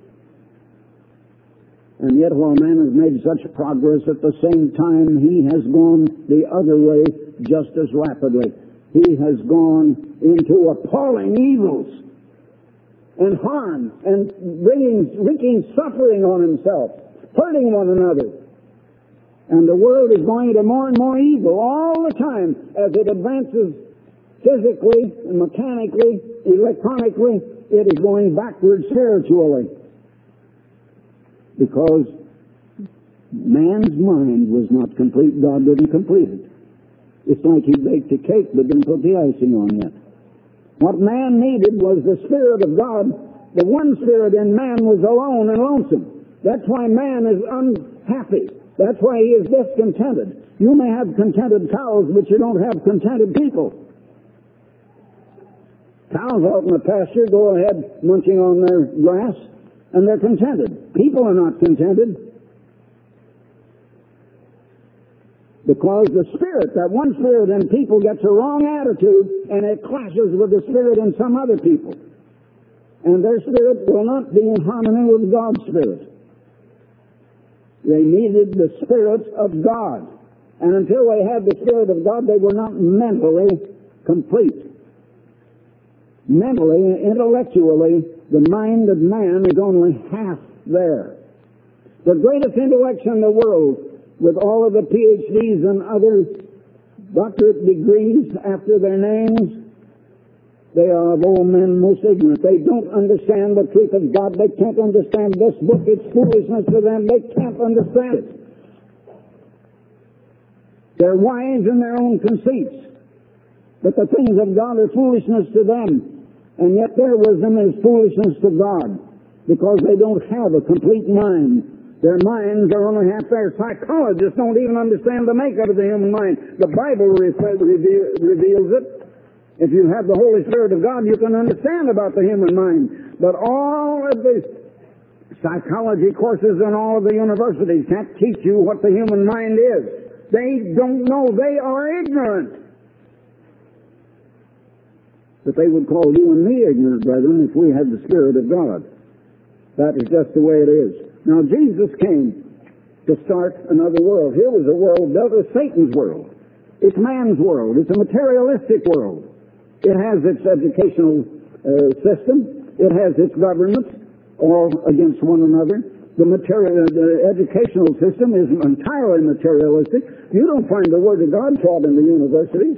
And yet while man has made such progress, at the same time he has gone the other way just as rapidly. He has gone into appalling evils and harm and wreaking suffering on himself, hurting one another. And the world is going to more and more evil all the time as it advances physically, mechanically, electronically. It is going backwards spiritually. Because man's mind was not complete. God didn't complete it. It's like he baked a cake but didn't put the icing on yet. What man needed was the Spirit of God. The one Spirit in man was alone and lonesome. That's why man is unhappy. That's why he is discontented. You may have contented cows, but you don't have contented people. Cows out in the pasture go ahead munching on their grass, and they're contented. People are not contented. Because the Spirit, that one Spirit in people, gets a wrong attitude, and it clashes with the Spirit in some other people. And their spirit will not be in harmony with God's Spirit. They needed the Spirit of God. And until they had the Spirit of God, they were not mentally complete. Mentally, intellectually, the mind of man is only half there. The greatest intellects in the world, with all of the PhDs and other doctorate degrees after their names, they are of all men most ignorant. They don't understand the truth of God. They can't understand this book. It's foolishness to them. They can't understand it. They're wise in their own conceits. But the things of God are foolishness to them. And yet their wisdom is foolishness to God. Because they don't have a complete mind. Their minds are only half there. Psychologists don't even understand the makeup of the human mind. The Bible reveals it. If you have the Holy Spirit of God, you can understand about the human mind. But all of the psychology courses in all of the universities can't teach you what the human mind is. They don't know. They are ignorant. But they would call you and me ignorant, brethren, if we had the Spirit of God. That is just the way it is. Now, Jesus came to start another world. Here was a world built as Satan's world. It's man's world. It's a materialistic world. It has its educational system. It has its governments, all against one another. The educational system is entirely materialistic. You don't find the Word of God taught in the universities.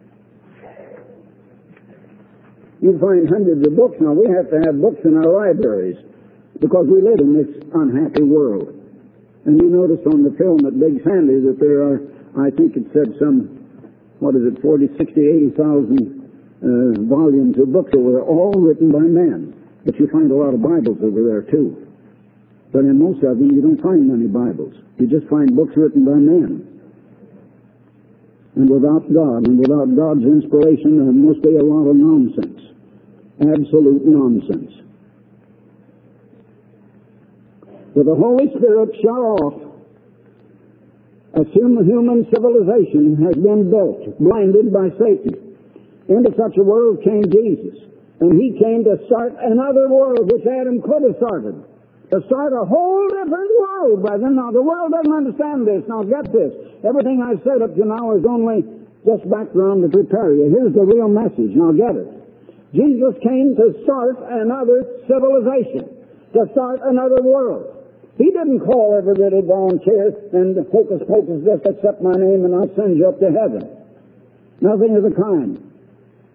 You find hundreds of books. Now, we have to have books in our libraries because we live in this unhappy world. And you notice on the film at Big Sandy that there are, I think it said some, 40, 60, 80,000 volumes of books over there, all written by men. But you find a lot of Bibles over there, too. But in most of them, you don't find many Bibles. You just find books written by men. And without God, and without God's inspiration, there must be a lot of nonsense. Absolute nonsense. With the Holy Spirit shut off, a human civilization has been built, blinded by Satan. Into such a world came Jesus. And he came to start another world which Adam could have started. To start a whole different world, brethren. Now, the world doesn't understand this. Now, get this. Everything I've said up to now is only just background to prepare you. Here's the real message. Now, get it. Jesus came to start another civilization. To start another world. He didn't call everybody volunteer and hocus pocus, just accept my name and I'll send you up to heaven. Nothing of the kind.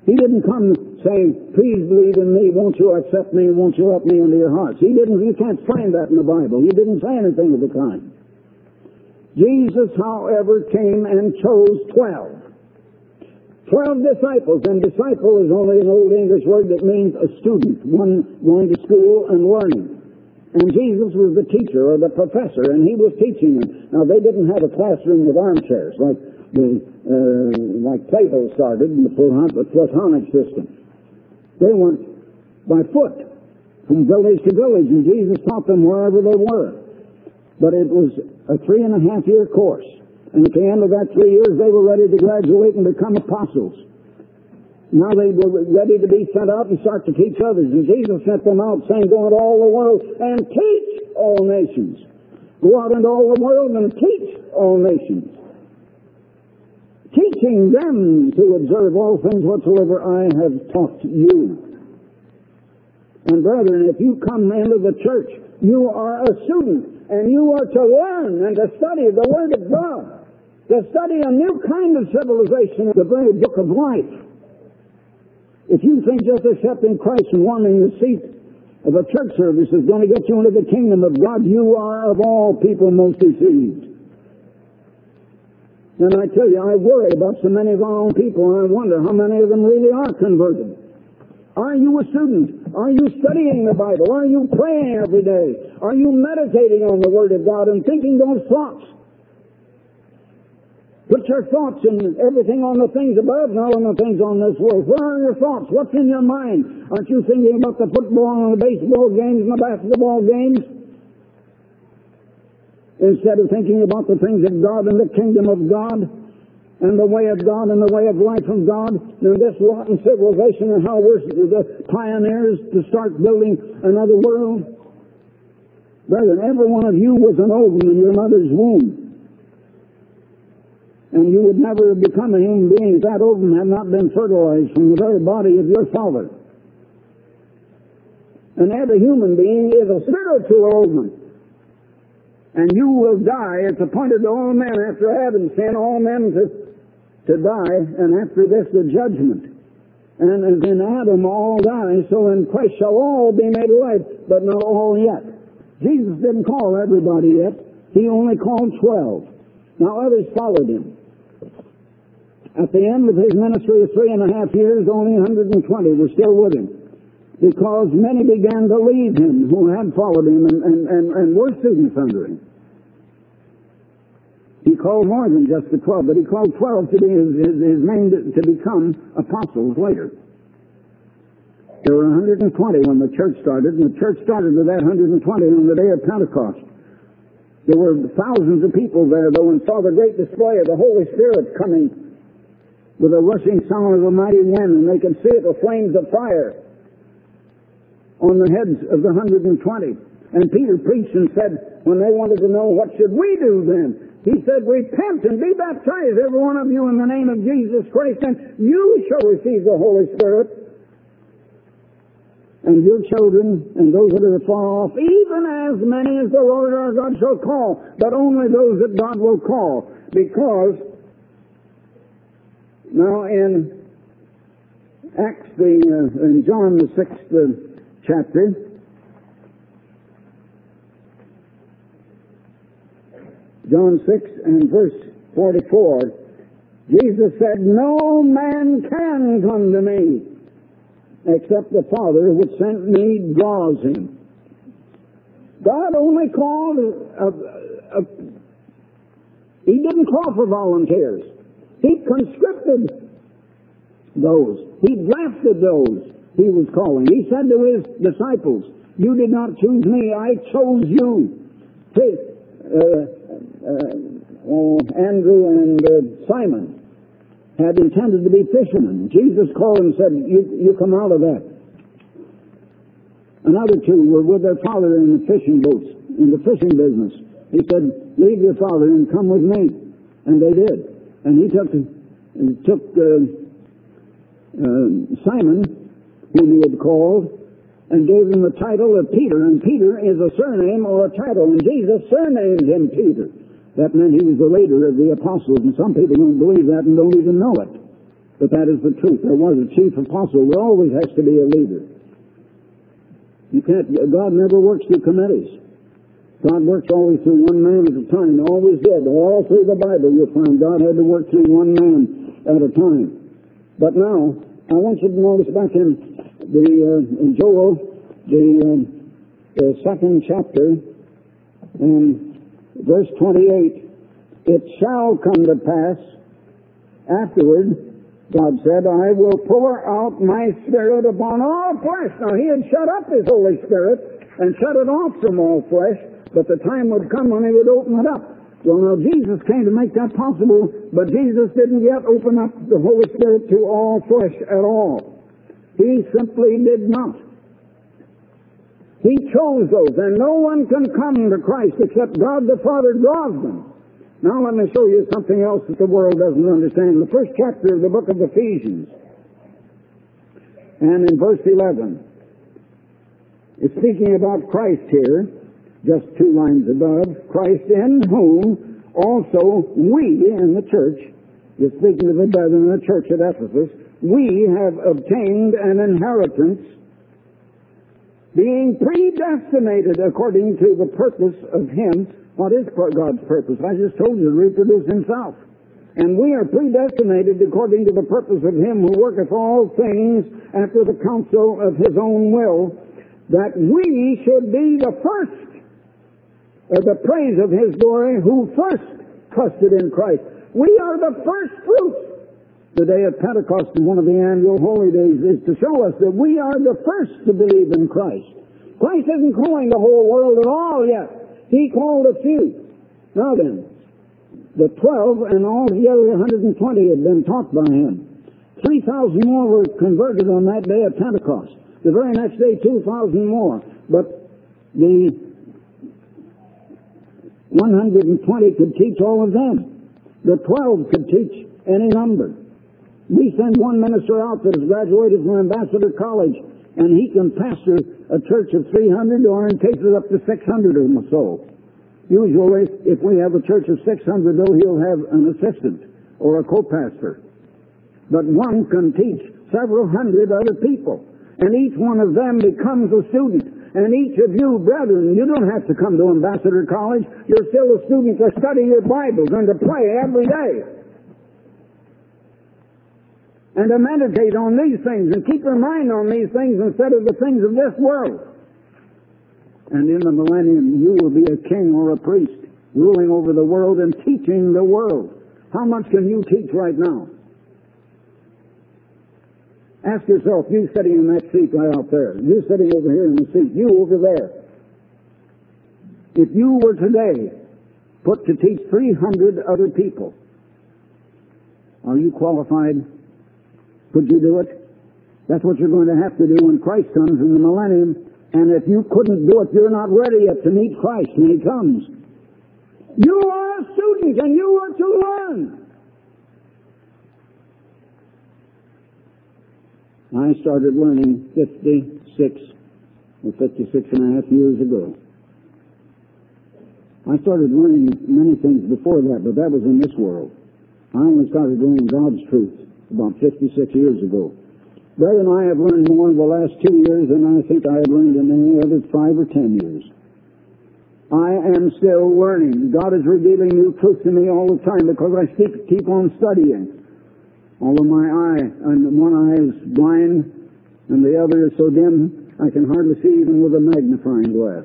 He didn't come saying, please believe in me, won't you accept me, won't you let me into your hearts. You can't find that in the Bible. He didn't say anything of the kind. Jesus, however, came and chose 12. 12 disciples, and disciple is only an Old English word that means a student, one going to school and learning. And Jesus was the teacher or the professor, and he was teaching them. Now, they didn't have a classroom with armchairs like Plato started in the Platonic system. They went by foot from village to village, and Jesus taught them wherever they were. But it was a 3.5-year course. And at the end of that 3 years, they were ready to graduate and become apostles. Now they were ready to be sent out and start to teach others. And Jesus sent them out, saying, go into all the world and teach all nations. Go out into all the world and teach all nations. Teaching them to observe all things whatsoever I have taught you. And brethren, if you come into the church, you are a student, and you are to learn and to study the Word of God, to study a new kind of civilization in the very book of life. If you think just accepting Christ and warming the seat of a church service is going to get you into the kingdom of God, you are of all people most deceived. And I tell you, I worry about so many of our own people, and I wonder how many of them really are converted. Are you a student? Are you studying the Bible? Are you praying every day? Are you meditating on the Word of God and thinking those thoughts? Put your thoughts in everything on the things above, not on the things on this world. Where are your thoughts? What's in your mind? Aren't you thinking about the football and the baseball games and the basketball games? Instead of thinking about the things of God and the kingdom of God and the way of God and the way of life of God and this rotten civilization and how we're the pioneers to start building another world. Brethren, every one of you was an ovum in your mother's womb. And you would never have become a human being if that ovum had not been fertilized from the very body of your father. And every human being is a spiritual ovum. And you will die. It's appointed to all men after Adam's sin, all men to die, and after this the judgment. And as in Adam all die, so in Christ shall all be made alive, but not all yet. Jesus didn't call everybody yet. He only called 12. Now others followed him. At the end of his ministry of 3.5 years, only 120 were still with him, because many began to leave him who had followed him and were students under him. He called more than just the 12, but he called 12 to be his name to become apostles later. There were 120 when the church started, and the church started with that 120 on the day of Pentecost. There were thousands of people there, though, and saw the great display of the Holy Spirit coming with a rushing sound of a mighty wind, and they could see it, the flames of fire on the heads of the 120. And Peter preached and said, when they wanted to know, what should we do then? He said, repent and be baptized, every one of you, in the name of Jesus Christ, and you shall receive the Holy Spirit. And your children and those that are far off, even as many as the Lord our God shall call, but only those that God will call. Because now in Acts, in John the 6th chapter, John 6 and verse 44, Jesus said, no man can come to me except the Father which sent me draws him. God only called, He didn't call for volunteers. He conscripted those. He drafted those He was calling. He said to His disciples, you did not choose me, I chose you. Andrew and Simon had intended to be fishermen. Jesus called and said, you come out of that. Another two were with their father in the fishing boats, in the fishing business. He said, leave your father and come with me. And they did. And he took Simon, whom he had called, and gave him the title of Peter. And Peter is a surname or a title. And Jesus surnamed him Peter. That meant he was the leader of the apostles. And some people don't believe that and don't even know it. But that is the truth. There was a chief apostle. There always has to be a leader. God never works through committees. God works always through one man at a time. He always did. All through the Bible you'll find God had to work through one man at a time. But now, I want you to notice back in Joel, the second chapter, and verse 28, it shall come to pass afterward, God said, I will pour out my Spirit upon all flesh. Now, He had shut up His Holy Spirit and shut it off from all flesh, but the time would come when He would open it up. Well, now, Jesus came to make that possible, but Jesus didn't yet open up the Holy Spirit to all flesh at all. He simply did not. He chose those, and no one can come to Christ except God the Father draws them. Now let me show you something else that the world doesn't understand. The first chapter of the book of Ephesians, and in verse 11, it's speaking about Christ here, just 2 lines above. Christ in whom also we in the church, it's speaking to the brethren in the church at Ephesus, we have obtained an inheritance, being predestinated according to the purpose of Him. What is God's purpose? I just told you, to reproduce Himself. And we are predestinated according to the purpose of Him who worketh all things after the counsel of His own will, that we should be the first of the praise of His glory who first trusted in Christ. We are the first fruits. The day of Pentecost, one of the annual holy days, is to show us that we are the first to believe in Christ. Christ isn't calling the whole world at all yet. He called a few. Now then, the 12 and altogether 120 had been taught by Him. 3,000 more were converted on that day of Pentecost. The very next day, 2,000 more. But the 120 could teach all of them. The 12 could teach any number. We send one minister out that has graduated from Ambassador College, and he can pastor a church of 300 or in cases up to 600 or so. Usually, if we have a church of 600, though, he'll have an assistant or a co-pastor. But one can teach several hundred other people, and each one of them becomes a student. And each of you, brethren, you don't have to come to Ambassador College. You're still a student to study your Bibles and to pray every day. And to meditate on these things and keep your mind on these things instead of the things of this world. And in the millennium, you will be a king or a priest, ruling over the world and teaching the world. How much can you teach right now? Ask yourself, you sitting in that seat right out there, you sitting over here in the seat, you over there. If you were today put to teach 300 other people, are you qualified? Could you do it? That's what you're going to have to do when Christ comes in the millennium. And if you couldn't do it, you're not ready yet to meet Christ when He comes. You are a student and you are to learn. I started learning 56 and a half years ago. I started learning many things before that, but that was in this world. I only started learning God's truth about 56 years ago. Brother and I have learned more in the last 2 years than I think I have learned in any other 5 or 10 years. I am still learning. God is revealing new truth to me all the time because I keep on studying. Although my eye, and one eye is blind and the other is so dim I can hardly see even with a magnifying glass.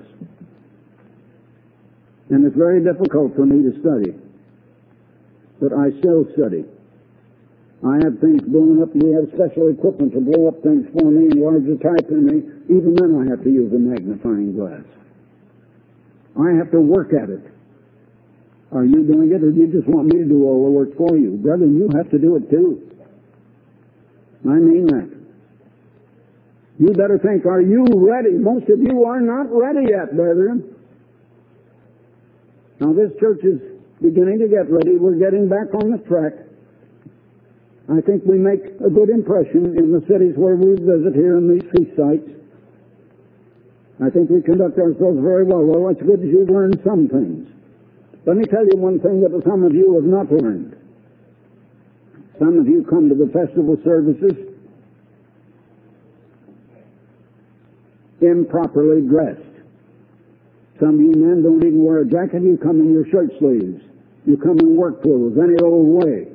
And it's very difficult for me to study. But I still study. I have things blown up, and we have special equipment to blow up things for me in larger type than me. Even then I have to use a magnifying glass. I have to work at it. Are you doing it, or do you just want me to do all the work for you? Brother, you have to do it too. I mean that. You better think, are you ready? Most of you are not ready yet, brethren. Now this church is beginning to get ready. We're getting back on the track. I think we make a good impression in the cities where we visit here in these feast sites. I think we conduct ourselves very well. Well, it's good that you've learned some things. Let me tell you one thing that some of you have not learned. Some of you come to the festival services improperly dressed. Some of you men don't even wear a jacket. You come in your shirt sleeves. You come in work clothes, any old way.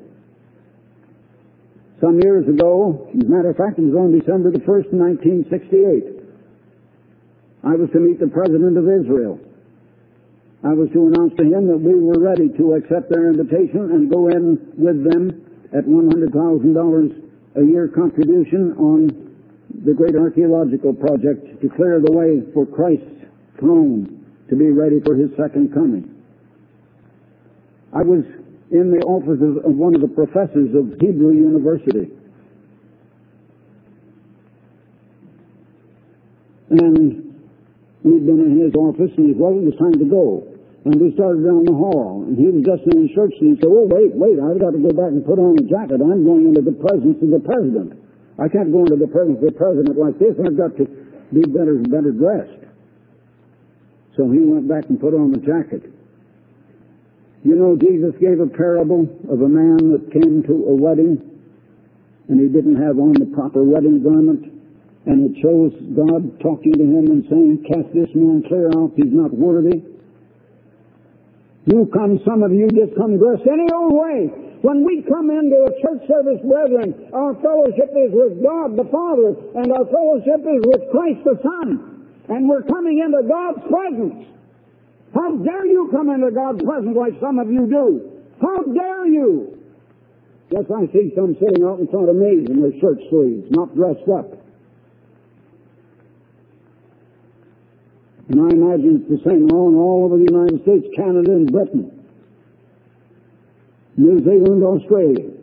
Some years ago, as a matter of fact, it was on December the 1st, 1968, I was to meet the President of Israel. I was to announce to him that we were ready to accept their invitation and go in with them at $100,000 a year contribution on the great archaeological project to clear the way for Christ's throne to be ready for His second coming. I was in the offices of one of the professors of Hebrew University. And we'd been in his office, and he said, well, it was time to go. And we started down the hall, and he was just in his shirt, and he said, oh, wait, I've got to go back and put on a jacket. I'm going into the presence of the President. I can't go into the presence of the President like this. I've got to be better dressed. So he went back and put on the jacket. You know, Jesus gave a parable of a man that came to a wedding, and he didn't have on the proper wedding garment, and it shows God talking to him and saying, cast this man clear out, he's not worthy. Some of you just come dressed any old way. When we come into a church service, brethren, our fellowship is with God the Father, and our fellowship is with Christ the Son, and we're coming into God's presence. How dare you come into God's presence like some of you do? How dare you? Yes, I see some sitting out in front of me in their shirt sleeves, not dressed up. And I imagine it's the same all over the United States, Canada, and Britain, New Zealand, Australia.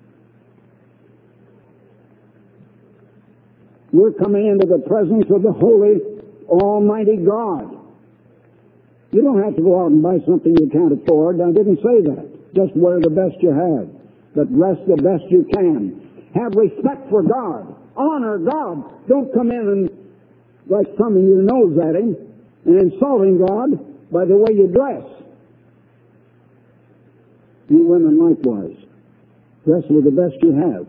We're coming into the presence of the Holy, Almighty God. You don't have to go out and buy something you can't afford. I didn't say that. Just wear the best you have, but dress the best you can. Have respect for God. Honor God. Don't come in and, like thumbing your nose at Him and insulting God by the way you dress. You women likewise. Dress with the best you have.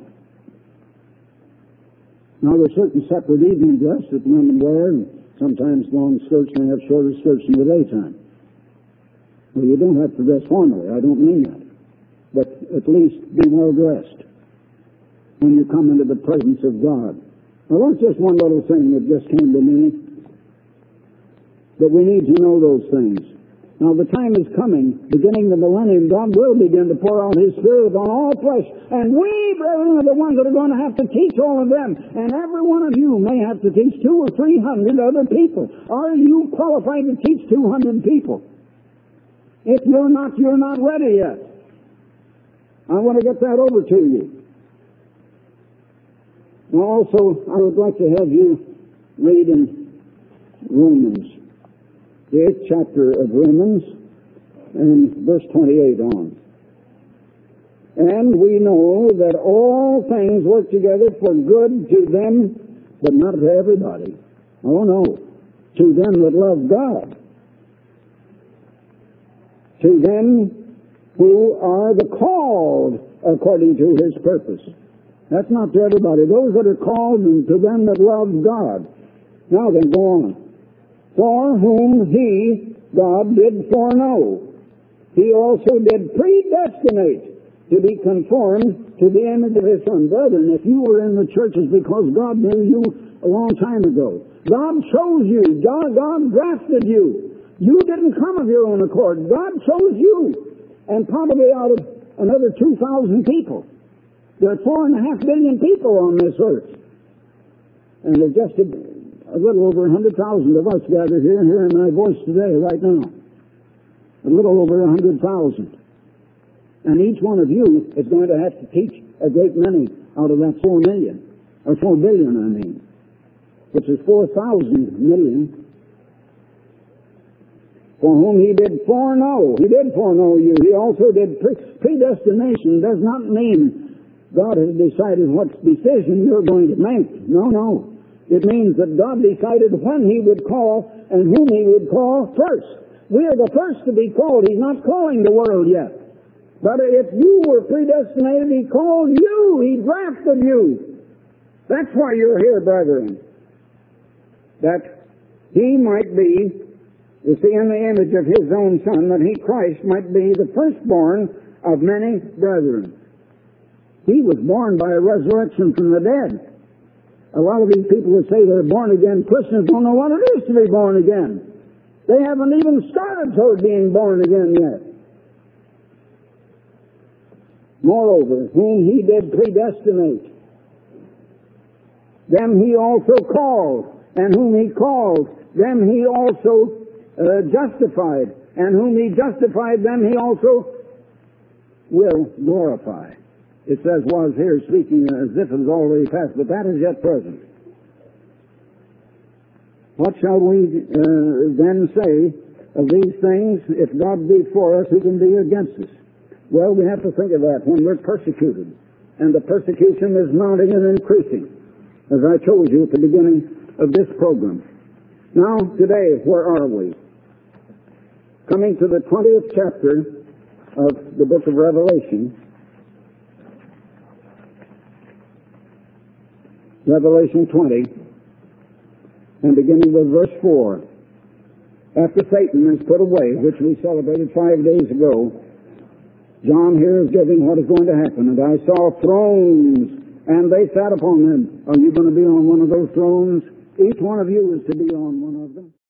Now, there's certain separate evening dress that women wear, and sometimes long skirts may have shorter skirts in the daytime. Well, you don't have to dress formally. I don't mean that. But at least be well dressed when you come into the presence of God. Now, that's just one little thing that just came to me. But we need to know those things. Now, the time is coming, beginning the millennium, God will begin to pour out His Spirit on all flesh. And we, brethren, are the ones that are going to have to teach all of them. And every one of you may have to teach 200 or 300 other people. Are you qualified to teach 200 people? If you're not ready yet. I want to get that over to you. Now, also, I would like to have you read in Romans, the 8th chapter of Romans, and verse 28 on. And we know that all things work together for good to them, but not to everybody. Oh no, to them that love God. To them who are the called according to His purpose. That's not to everybody. Those that are called, and to them that love God. Now then, go on. For whom He, God, did foreknow, He also did predestinate to be conformed to the image of His Son. Brethren, if you were in the churches because God knew you a long time ago, God chose you, God drafted you. You didn't come of your own accord. God chose you, and probably out of another 2,000 people. There are 4.5 billion people on this earth. And there's just a little over 100,000 of us gathered here hearing my voice today, right now. A little over 100,000. And each one of you is going to have to teach a great many out of that 4 million, or 4 billion, I mean, which is 4,000 million. For whom He did foreknow. He did foreknow you. He also did predestination. Does not mean God has decided what decision you're going to make. No. It means that God decided when He would call and whom He would call first. We are the first to be called. He's not calling the world yet. But if you were predestinated, He called you. He drafted you. That's why you're here, brethren. That He might be, you see, in the image of His own Son, that He, Christ, might be the firstborn of many brethren. He was born by a resurrection from the dead. A lot of these people that say they're born again Christians don't know what it is to be born again. They haven't even started toward being born again yet. Moreover, whom He did predestinate, them He also called, and whom He called, them He also justified, and whom He justified, them He also will glorify. It says was here, speaking as if it was already past, but that is yet present. What shall we then say of these things? If God be for us, who can be against us? Well, we have to think of that when we're persecuted. And the persecution is mounting and increasing, as I told you at the beginning of this program. Now, today, where are we? Coming to the 20th chapter of the book of Revelation. Revelation 20, and beginning with verse 4. After Satan is put away, which we celebrated 5 days ago, John here is giving what is going to happen. And I saw thrones, and they sat upon them. Are you going to be on one of those thrones? Each one of you is to be on one of them.